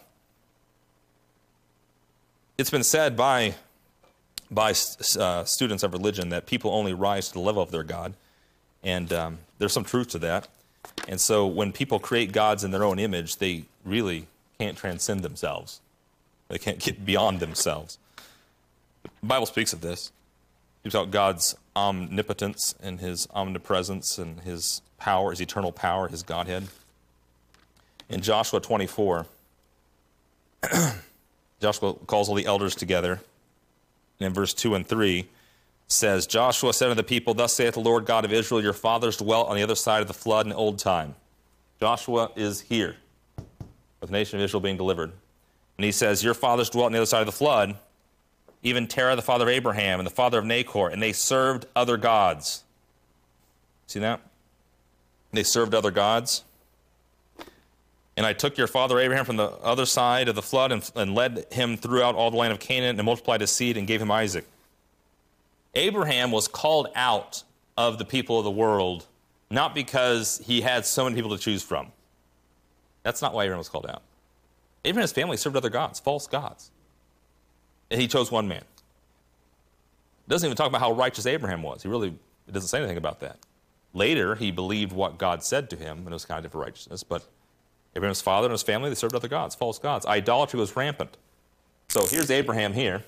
It's been said by, by uh, students of religion that people only rise to the level of their God, and um, there's some truth to that. And so when people create gods in their own image, they really can't transcend themselves. They can't get beyond themselves. The Bible speaks of this. It speaks about God's omnipotence and His omnipresence and His power, His eternal power, His Godhead. In Joshua twenty-four, Joshua calls all the elders together. And in verse two and three says, Joshua said unto the people, thus saith the Lord God of Israel, your fathers dwelt on the other side of the flood in old time. Joshua is here with the nation of Israel being delivered. And he says, your fathers dwelt on the other side of the flood, even Terah, the father of Abraham, and the father of Nahor, and they served other gods. See that? They served other gods. And I took your father Abraham from the other side of the flood and, and led him throughout all the land of Canaan and multiplied his seed and gave him Isaac. Abraham was called out of the people of the world not because he had so many people to choose from. That's not why Abraham was called out. Abraham's family served other gods, false gods. And he chose one man. It doesn't even talk about how righteous Abraham was. He really, it doesn't say anything about that. Later, he believed what God said to him, and it was kind of for righteousness, but Abraham's father and his family, they served other gods, false gods. Idolatry was rampant. So here's Abraham here.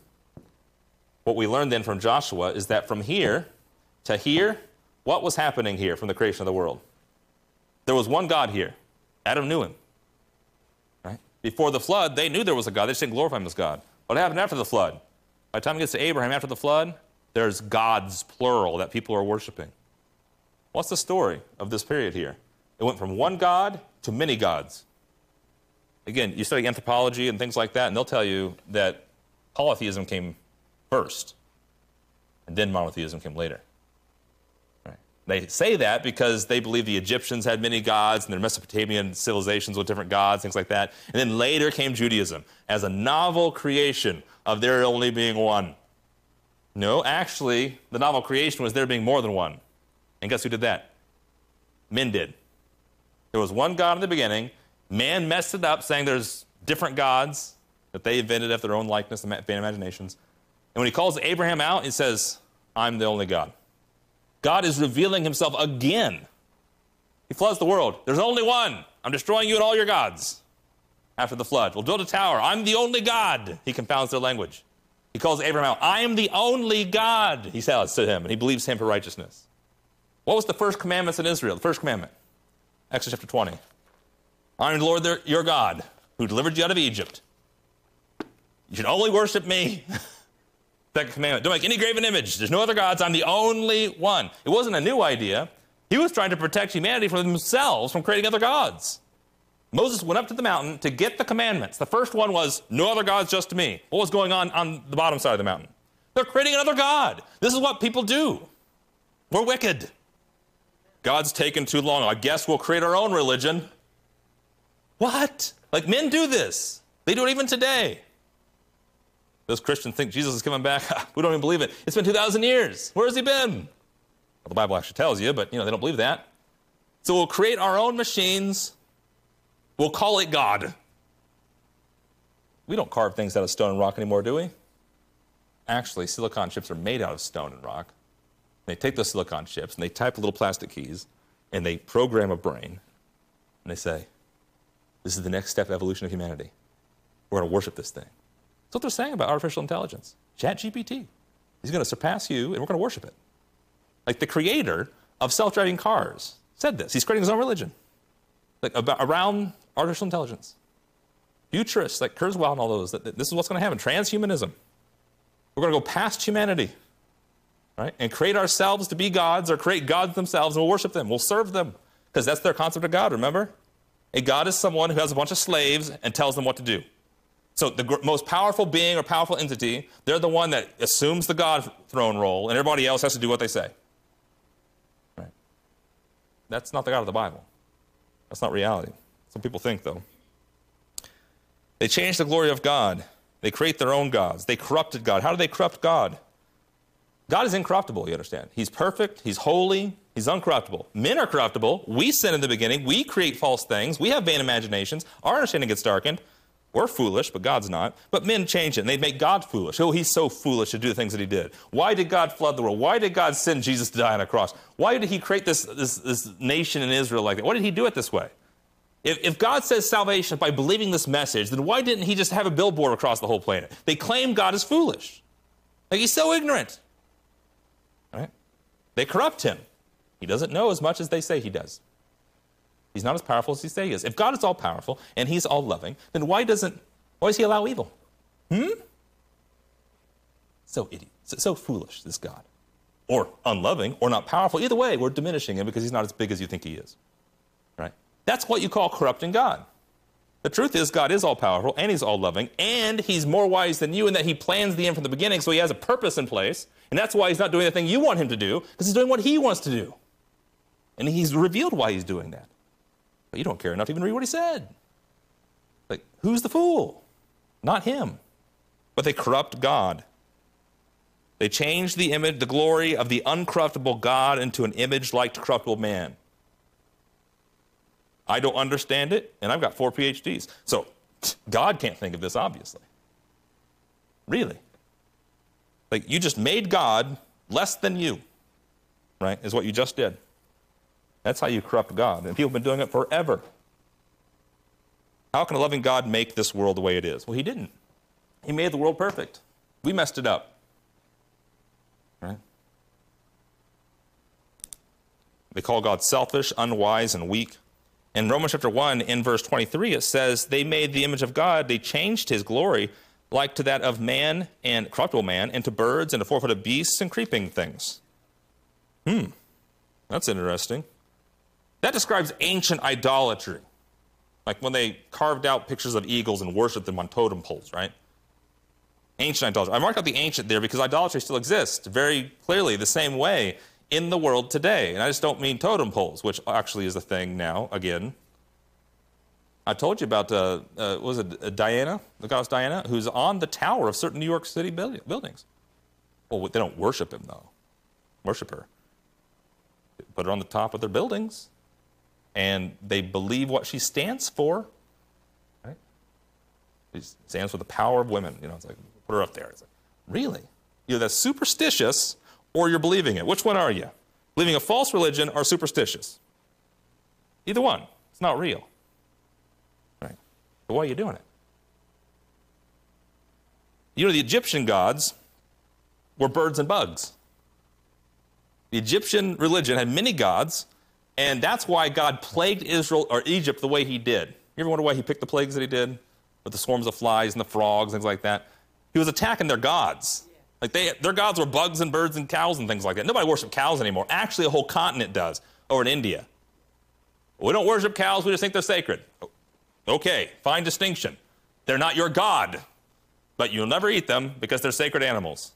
What we learned then from Joshua is that from here to here, what was happening here from the creation of the world? There was one God here. Adam knew him. Right? Before the flood, they knew there was a God. They just didn't glorify him as God. What happened after the flood? By the time it gets to Abraham after the flood, there's gods, plural, that people are worshiping. What's the story of this period here? It went from one God to many gods. Again, you study anthropology and things like that, and they'll tell you that polytheism came first, and then monotheism came later. Right. They say that because they believe the Egyptians had many gods, and their Mesopotamian civilizations with different gods, things like that. And then later came Judaism as a novel creation of there only being one. No, actually, the novel creation was there being more than one. And guess who did that? Men did. There was one God in the beginning. Man messed it up, saying there's different gods that they invented after their own likeness and vain imaginations. And when he calls Abraham out, he says, I'm the only God. God is revealing himself again. He floods the world. There's only one. I'm destroying you and all your gods. After the flood, we'll build a tower. I'm the only God. He confounds their language. He calls Abraham out. I am the only God, he says to him, and he believes him for righteousness. What was the first commandments in Israel? The first commandment. Exodus chapter twenty. I am the Lord your God, who delivered you out of Egypt. You should only worship me. Second commandment. Don't make any graven image. There's no other gods. I'm the only one. It wasn't a new idea. He was trying to protect humanity from themselves from creating other gods. Moses went up to the mountain to get the commandments. The first one was, no other gods, just me. What was going on on the bottom side of the mountain? They're creating another god. This is what people do. We're wicked. God's taken too long. I guess we'll create our own religion. What? Like, men do this. They do it even today. Those Christians think Jesus is coming back. We don't even believe it. It's been two thousand years. Where has he been? Well, the Bible actually tells you, but, you know, they don't believe that. So we'll create our own machines. We'll call it God. We don't carve things out of stone and rock anymore, do we? Actually, silicon chips are made out of stone and rock. They take those silicon chips and they type little plastic keys and they program a brain and they say, this is the next step of evolution of humanity. We're going to worship this thing. That's what they're saying about artificial intelligence. ChatGPT. He's going to surpass you and we're going to worship it. Like the creator of self-driving cars said this. He's creating his own religion. Like about, around artificial intelligence. Futurists like Kurzweil and all those, that, that this is what's going to happen. Transhumanism. We're going to go past humanity. Right? And create ourselves to be gods or create gods themselves and we'll worship them. We'll serve them. Because that's their concept of God, remember? A god is someone who has a bunch of slaves and tells them what to do. So the gr- most powerful being or powerful entity, they're the one that assumes the God throne role and everybody else has to do what they say. Right? That's not the God of the Bible. That's not reality. Some people think, though. They changed the glory of God. They create their own gods. They corrupted God. How do they corrupt God? God is incorruptible, you understand. He's perfect. He's holy. He's uncorruptible. Men are corruptible. We sin in the beginning. We create false things. We have vain imaginations. Our understanding gets darkened. We're foolish, but God's not. But men change it, and they make God foolish. Oh, he's so foolish to do the things that he did. Why did God flood the world? Why did God send Jesus to die on a cross? Why did he create this, this, this nation in Israel like that? Why did he do it this way? If, if God says salvation by believing this message, then why didn't he just have a billboard across the whole planet? They claim God is foolish. Like, he's so ignorant. Right? They corrupt him. He doesn't know as much as they say he does. He's not as powerful as he say he is. If God is all powerful and he's all loving, then why doesn't why does he allow evil? Hmm? So idiot. So, so foolish, this God. Or unloving, or not powerful. Either way, we're diminishing him because he's not as big as you think he is. Right? That's what you call corrupting God. The truth is God is all-powerful, and he's all-loving, and he's more wise than you in that he plans the end from the beginning, so he has a purpose in place, and that's why he's not doing the thing you want him to do, because he's doing what he wants to do. And he's revealed why he's doing that. But you don't care enough to even read what he said. Like, who's the fool? Not him. But they corrupt God. They change the image, the glory of the uncorruptible God into an image like to corruptible man. I don't understand it, and I've got four P H Ds. So God can't think of this, obviously. Really. Like, you just made God less than you, right, is what you just did. That's how you corrupt God, and people have been doing it forever. How can a loving God make this world the way it is? Well, he didn't. He made the world perfect. We messed it up. Right? They call God selfish, unwise, and weak. In Romans chapter one, in verse twenty-three, it says, they made the image of God, they changed his glory, like to that of man and corruptible man, into birds and to four-footed beasts and creeping things. Hmm, that's interesting. That describes ancient idolatry. Like when they carved out pictures of eagles and worshipped them on totem poles, right? Ancient idolatry. I marked out the ancient there because idolatry still exists very clearly the same way in the world today. And I just don't mean totem poles, which actually is a thing now, again. I told you about, uh, uh, was it uh, Diana, the goddess Diana, who's on the tower of certain New York City build buildings. Well, they don't worship him, though. Worship her. They put her on the top of their buildings, and they believe what she stands for. Right? She stands for the power of women. You know, it's like, put her up there. It's like, really? Either that's superstitious, or you're believing it. Which one are you? Believing a false religion or superstitious? Either one. It's not real. Right? But why are you doing it? You know, the Egyptian gods were birds and bugs. The Egyptian religion had many gods, and that's why God plagued Israel or Egypt the way he did. You ever wonder why he picked the plagues that he did? With the swarms of flies and the frogs, things like that. He was attacking their gods. Like they, their gods were bugs and birds and cows and things like that. Nobody worships cows anymore. Actually, a whole continent does over in India. We don't worship cows. We just think they're sacred. Okay, fine distinction. They're not your God, but you'll never eat them because they're sacred animals.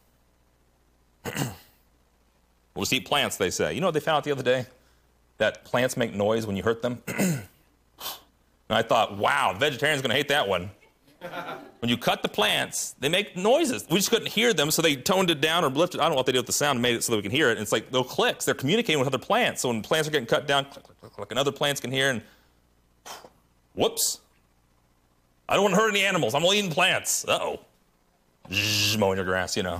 We'll just eat plants, they say. You know what they found out the other day? That plants make noise when you hurt them. And I thought, wow, the vegetarian's going to hate that one. When you cut the plants, they make noises. We just couldn't hear them, so they toned it down or lifted. I don't know what they did with the sound, made it so that we can hear it. And it's like little clicks. They're communicating with other plants. So when plants are getting cut down, click, click, click, click, and other plants can hear, and whoops. I don't want to hurt any animals. I'm only eating plants. Uh-oh. Zzz, mowing your grass, you know.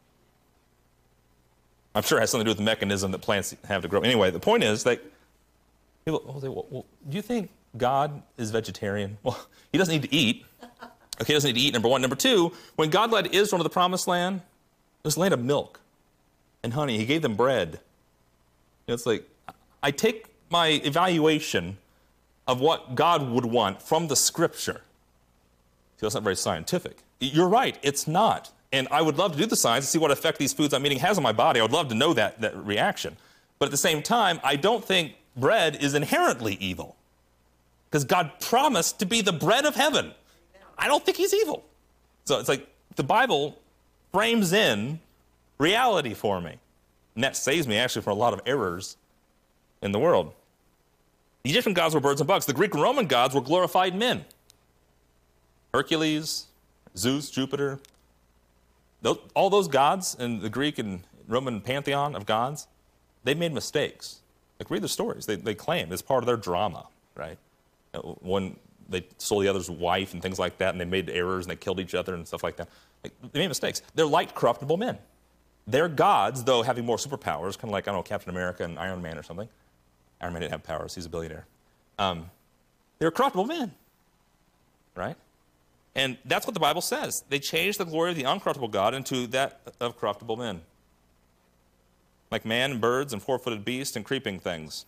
I'm sure it has something to do with the mechanism that plants have to grow. Anyway, the point is that people will say, well, well, do you think God is vegetarian? Well, he doesn't need to eat. Okay, he doesn't need to eat, number one. Number two, when God led Israel to the promised land, it was a land of milk and honey. He gave them bread. You know, it's like, I take my evaluation of what God would want from the scripture. See, that's not very scientific. You're right, it's not. And I would love to do the science to see what effect these foods I'm eating has on my body. I would love to know that, that reaction. But at the same time, I don't think bread is inherently evil. Because God promised to be the bread of heaven. I don't think he's evil. So it's like the Bible frames in reality for me. And that saves me actually from a lot of errors in the world. The Egyptian gods were birds and bugs. The Greek and Roman gods were glorified men. Hercules, Zeus, Jupiter. Those, all those gods in the Greek and Roman pantheon of gods, they made mistakes. Like, read the stories. They, they claim it's part of their drama, right? When they stole the other's wife and things like that, and they made errors, and they killed each other and stuff like that. Like, they made mistakes. They're like corruptible men. They're gods, though having more superpowers, kind of like, I don't know, Captain America and Iron Man or something. Iron Man didn't have powers. He's a billionaire. Um, they're corruptible men, right? And that's what the Bible says. They changed the glory of the uncorruptible God into that of corruptible men. Like man and birds and four-footed beasts and creeping things.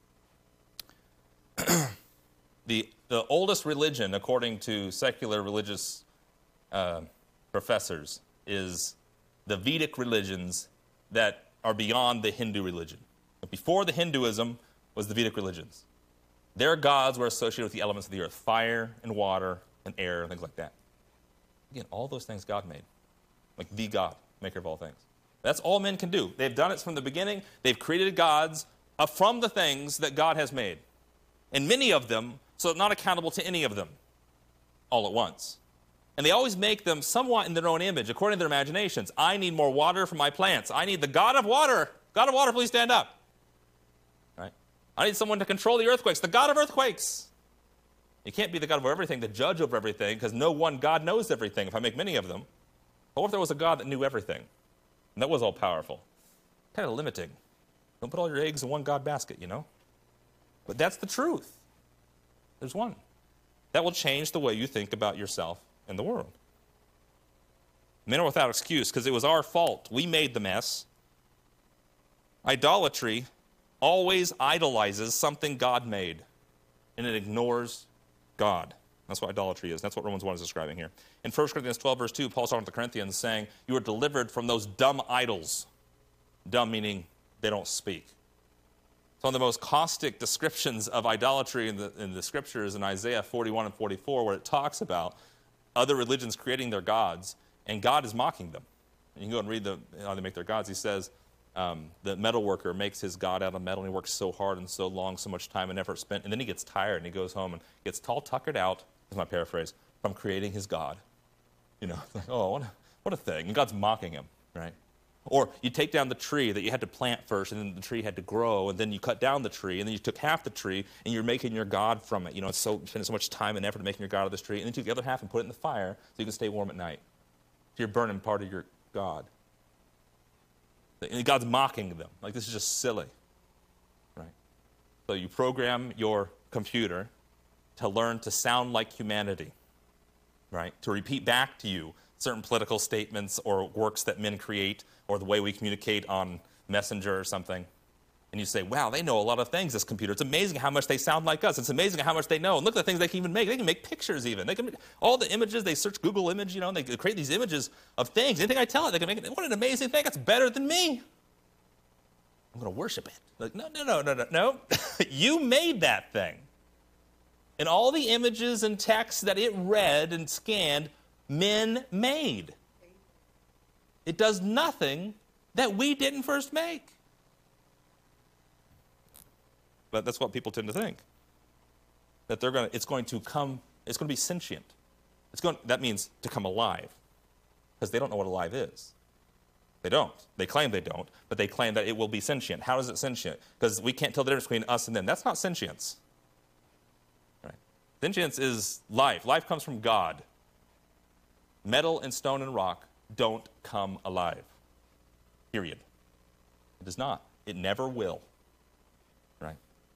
the, the oldest religion, according to secular religious uh, professors, is the Vedic religions that are beyond the Hindu religion. But before the Hinduism was the Vedic religions. Their gods were associated with the elements of the earth, fire and water and air and things like that. Again, all those things God made, like the God, maker of all things. That's all men can do. They've done it from the beginning. They've created gods from the things that God has made. And many of them, so not accountable to any of them all at once. And they always make them somewhat in their own image, according to their imaginations. I need more water for my plants. I need the God of water. God of water, please stand up. Right? I need someone to control the earthquakes. The God of earthquakes. You can't be the God of everything, the judge over everything, because no one God knows everything if I make many of them. But what if there was a God that knew everything? And that was all powerful. Kind of limiting. Don't put all your eggs in one God basket, you know? But that's the truth. There's one. That will change the way you think about yourself and the world. Men are without excuse because it was our fault. We made the mess. Idolatry always idolizes something God made, and it ignores God. That's what idolatry is. That's what Romans one is describing here. In First Corinthians twelve, verse two, Paul's talking to the Corinthians saying, you were delivered from those dumb idols. Dumb meaning they don't speak. It's one of the most caustic descriptions of idolatry in the, in the scriptures in Isaiah forty-one and forty-four, where it talks about other religions creating their gods, and God is mocking them. And you can go and read the, how they make their gods. He says, um, the metal worker makes his God out of metal, and he works so hard and so long, so much time and effort spent, and then he gets tired, and he goes home and gets tall tuckered out, is my paraphrase, from creating his God. You know, like, oh, what a, what a thing. And God's mocking him, right? Or you take down the tree that you had to plant first, and then the tree had to grow, and then you cut down the tree, and then you took half the tree, and you're making your God from it. You know, it's so, spending so much time and effort making your God of this tree, and then you took the other half and put it in the fire so you can stay warm at night. So you're burning part of your God. And God's mocking them. Like, this is just silly, right? So you program your computer to learn to sound like humanity, right? To repeat back to you certain political statements or works that men create or the way we communicate on Messenger or something. And you say, wow, they know a lot of things, this computer. It's amazing how much they sound like us. It's amazing how much they know. And look at the things they can even make. They can make pictures even. They can make all the images. They search Google image, you know, and they create these images of things. Anything I tell it, they can make it. What an amazing thing. It's better than me. I'm going to worship it. Like, no, no, no, no, no, no. You made that thing. And all the images and texts that it read and scanned, men made. It does nothing that we didn't first make. But that's what people tend to think. That they're going to, it's going to come, it's going to be sentient. It's going, that means to come alive. Because they don't know what alive is. They don't. They claim they don't, but they claim that it will be sentient. How is it sentient? Because we can't tell the difference between us and them. That's not sentience. Right? Sentience is life. Life comes from God. Metal and stone and rock don't come alive. Period. It does not. It never will. Right?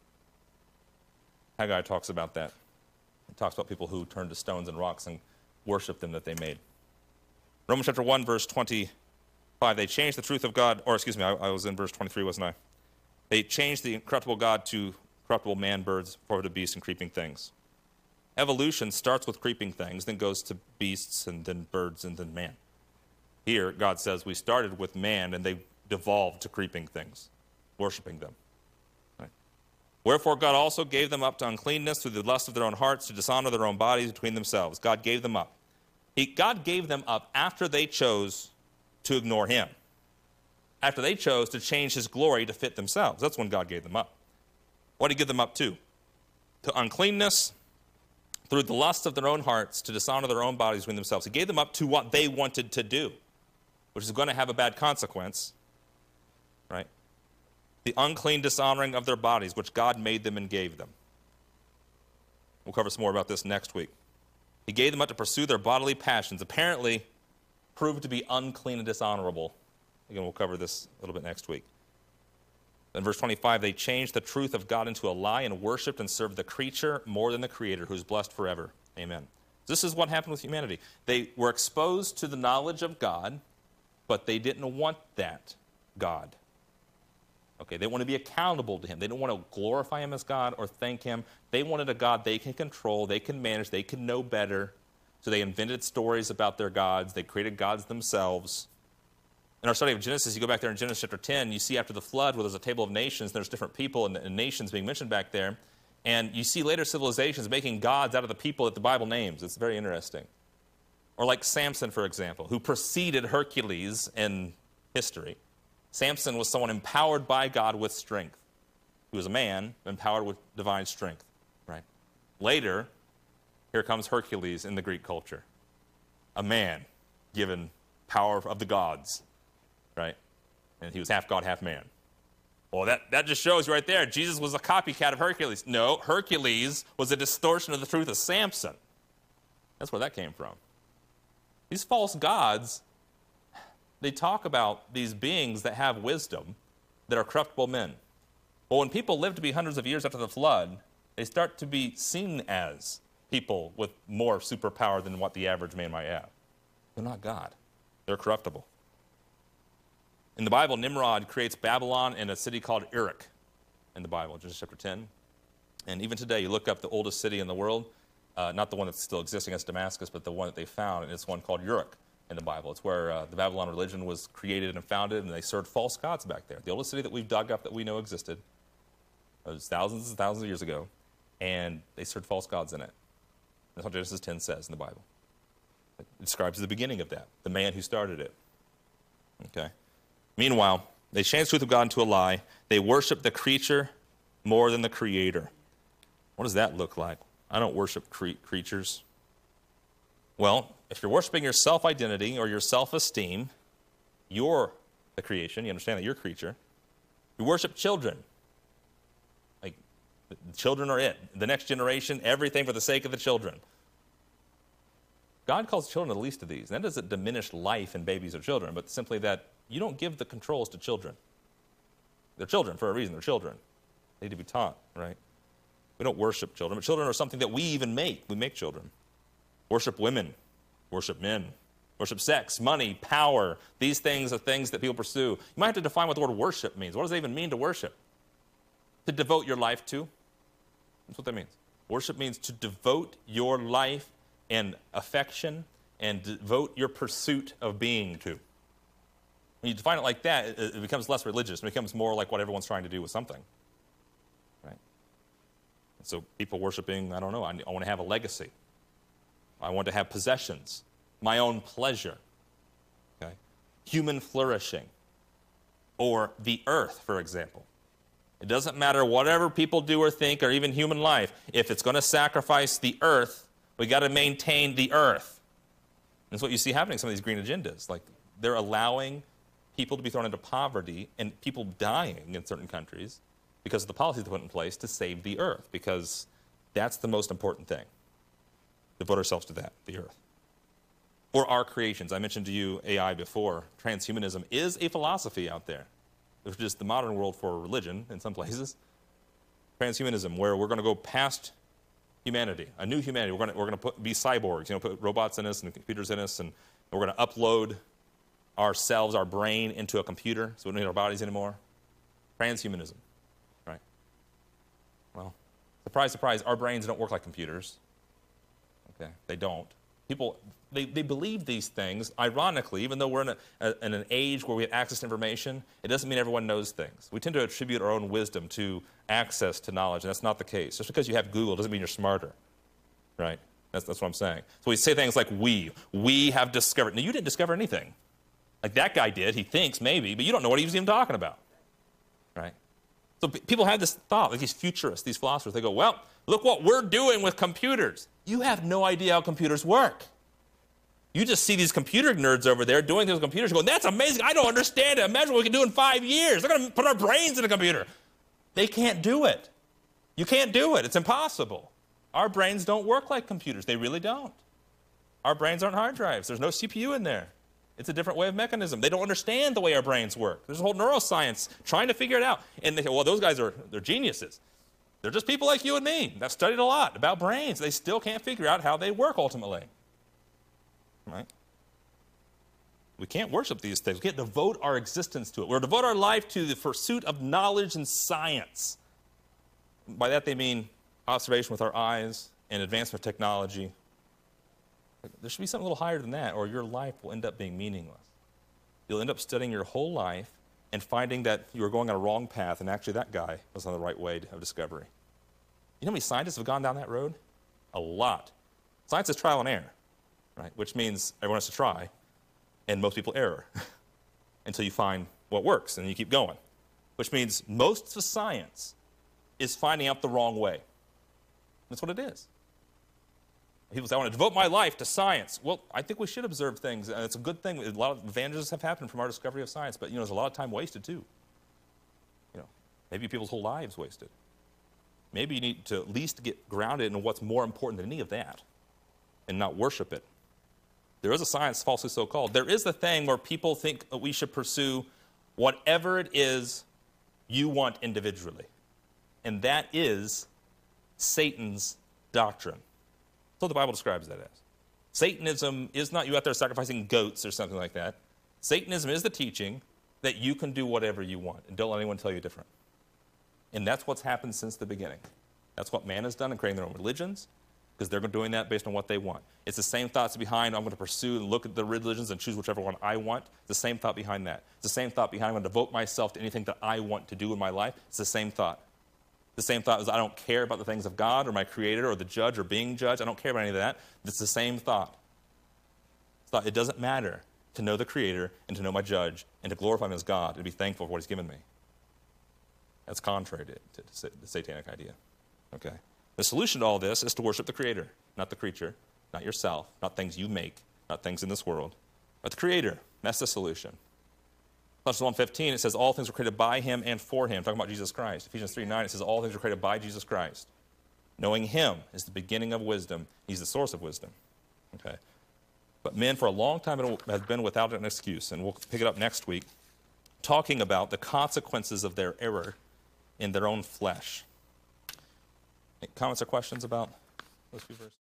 Haggai talks about that. He talks about people who turn to stones and rocks and worship them that they made. Romans chapter one, verse twenty-five, they changed the truth of God, or excuse me, I, I was in verse twenty-three, wasn't I? They changed the incorruptible God to corruptible man, birds, four-footed beasts, and creeping things. Evolution starts with creeping things, then goes to beasts, and then birds, and then man. Here, God says we started with man, and they devolved to creeping things, worshiping them. Right? Wherefore God also gave them up to uncleanness through the lust of their own hearts, to dishonor their own bodies between themselves. God gave them up. He, God gave them up after they chose to ignore him. After they chose to change his glory to fit themselves. That's when God gave them up. What did he give them up to? To uncleanness, through the lust of their own hearts, to dishonor their own bodies between themselves. He gave them up to what they wanted to do, which is going to have a bad consequence, right? The unclean dishonoring of their bodies, which God made them and gave them. We'll cover some more about this next week. He gave them up to pursue their bodily passions, apparently proved to be unclean and dishonorable. Again, we'll cover this a little bit next week. In verse twenty-five, they changed the truth of God into a lie and worshipped and served the creature more than the Creator, who is blessed forever. Amen. This is what happened with humanity. They were exposed to the knowledge of God, but they didn't want that God. Okay, they want to be accountable to him. They don't want to glorify him as God or thank him. They wanted a God they can control, they can manage, they can know better. So they invented stories about their gods. They created gods themselves. In our study of Genesis, you go back there in Genesis chapter ten, you see after the flood where there's a table of nations, there's different people and, and nations being mentioned back there. And you see later civilizations making gods out of the people that the Bible names. It's very interesting. Or like Samson, for example, who preceded Hercules in history. Samson was someone empowered by God with strength. He was a man empowered with divine strength, right? Later, here comes Hercules in the Greek culture. A man given power of the gods, right? And he was half God, half man. Well, that, that just shows you right there, Jesus was a copycat of Hercules. No, Hercules was a distortion of the truth of Samson. That's where that came from. These false gods, they talk about these beings that have wisdom that are corruptible men. Well, when people live to be hundreds of years after the flood, they start to be seen as people with more superpower than what the average man might have. They're not God. They're corruptible. In the Bible, Nimrod creates Babylon and a city called Uruk in the Bible, Genesis chapter ten. And even today, you look up the oldest city in the world, uh, not the one that's still existing as Damascus, but the one that they found, and it's one called Uruk in the Bible. It's where uh, the Babylon religion was created and founded, and they served false gods back there. The oldest city that we've dug up that we know existed. It was thousands and thousands of years ago, and they served false gods in it. That's what Genesis ten says in the Bible. It describes the beginning of that, the man who started it. Okay. Meanwhile, they changed the truth of God into a lie. They worship the creature more than the Creator. What does that look like? I don't worship cre- creatures. Well, if you're worshiping your self-identity or your self-esteem, you're the creation. You understand that you're a creature. You worship children. Like, the children are it. The next generation, everything for the sake of the children. God calls children the least of these. And that doesn't diminish life in babies or children, but simply that you don't give the controls to children. They're children for a reason. They're children. They need to be taught, right? We don't worship children, but children are something that we even make. We make children. Worship women. Worship men. Worship sex, money, power. These things are things that people pursue. You might have to define what the word worship means. What does it even mean to worship? To devote your life to. That's what that means. Worship means to devote your life and affection and devote your pursuit of being to. When you define it like that, it, it becomes less religious. It becomes more like what everyone's trying to do with something. Right? And so people worshiping, I don't know, I, I want to have a legacy. I want to have possessions, my own pleasure, okay? Human flourishing, or the earth, for example. It doesn't matter whatever people do or think, or even human life. If it's going to sacrifice the earth, we got to maintain the earth. And that's what you see happening in some of these green agendas. Like, they're allowing people to be thrown into poverty and people dying in certain countries because of the policies they put in place to save the earth, because that's the most important thing. Devote ourselves to that, the earth. Or our creations. I mentioned to you A I before. Transhumanism is a philosophy out there. It's just the modern world for religion in some places. Transhumanism, where we're going to go past humanity, a new humanity. We're going to, we're going to put, be cyborgs, you know, put robots in us and computers in us, and we're going to upload ourselves, our brain, into a computer, so we don't need our bodies anymore. Transhumanism, right? Well, surprise, surprise, our brains don't work like computers. Okay, they don't. People, they, they believe these things. Ironically, even though we're in, a, a, in an age where we have access to information, it doesn't mean everyone knows things. We tend to attribute our own wisdom to access to knowledge, and that's not the case. Just because you have Google doesn't mean you're smarter, right? That's, that's what I'm saying. So we say things like we. We have discovered. Now, you didn't discover anything. Like that guy did. He thinks maybe, but you don't know what he was even talking about, right? So p- people have this thought, like these futurists, these philosophers. They go, well, look what we're doing with computers. You have no idea how computers work. You just see these computer nerds over there doing things with computers. You go, that's amazing. I don't understand it. Imagine what we can do in five years. They're going to put our brains in a computer. They can't do it. You can't do it. It's impossible. Our brains don't work like computers. They really don't. Our brains aren't hard drives. There's no C P U in there. It's a different way of mechanism. They don't understand the way our brains work. There's a whole neuroscience trying to figure it out. And they say, well, those guys are they're geniuses. They're just people like you and me that studied a lot about brains. They still can't figure out how they work ultimately. Right? We can't worship these things. We can't devote our existence to it. We're to devote our life to the pursuit of knowledge and science. By that they mean observation with our eyes and advancement of technology. There should be something a little higher than that, or your life will end up being meaningless. You'll end up studying your whole life and finding that you were going on a wrong path, and actually that guy was on the right way of discovery. You know how many scientists have gone down that road? A lot. Science is trial and error, right? Which means everyone has to try, and most people error until you find what works, and you keep going. Which means most of science is finding out the wrong way. That's what it is. People say, I want to devote my life to science. Well, I think we should observe things, and it's a good thing. A lot of advantages have happened from our discovery of science, but you know, there's a lot of time wasted too. You know, maybe people's whole lives wasted. Maybe you need to at least get grounded in what's more important than any of that and not worship it. There is a science falsely so called. There is the thing where people think that we should pursue whatever it is you want individually. And that is Satan's doctrine. That's what the Bible describes that as. Satanism is not you out there sacrificing goats or something like that. Satanism is the teaching that you can do whatever you want and don't let anyone tell you different. And that's what's happened since the beginning. That's what man has done in creating their own religions, because they're doing that based on what they want. It's the same thoughts behind, I'm going to pursue and look at the religions and choose whichever one I want. It's the same thought behind that. It's the same thought behind, I'm going to devote myself to anything that I want to do in my life. It's the same thought. The same thought is I don't care about the things of God or my Creator or the judge or being judged. I don't care about any of that. It's the same thought. Thought it doesn't matter to know the Creator and to know my judge and to glorify Him as God and to be thankful for what He's given me. That's contrary to, to, to the satanic idea. Okay. The solution to all this is to worship the Creator, not the creature, not yourself, not things you make, not things in this world, but the Creator. That's the solution. Colossians one fifteen, it says all things were created by Him and for Him, talking about Jesus Christ. Ephesians three nine, it says all things were created by Jesus Christ. Knowing Him is the beginning of wisdom. He's the source of wisdom. Okay. But men for a long time have been without an excuse, and we'll pick it up next week, talking about the consequences of their error in their own flesh. Any comments or questions about those few verses?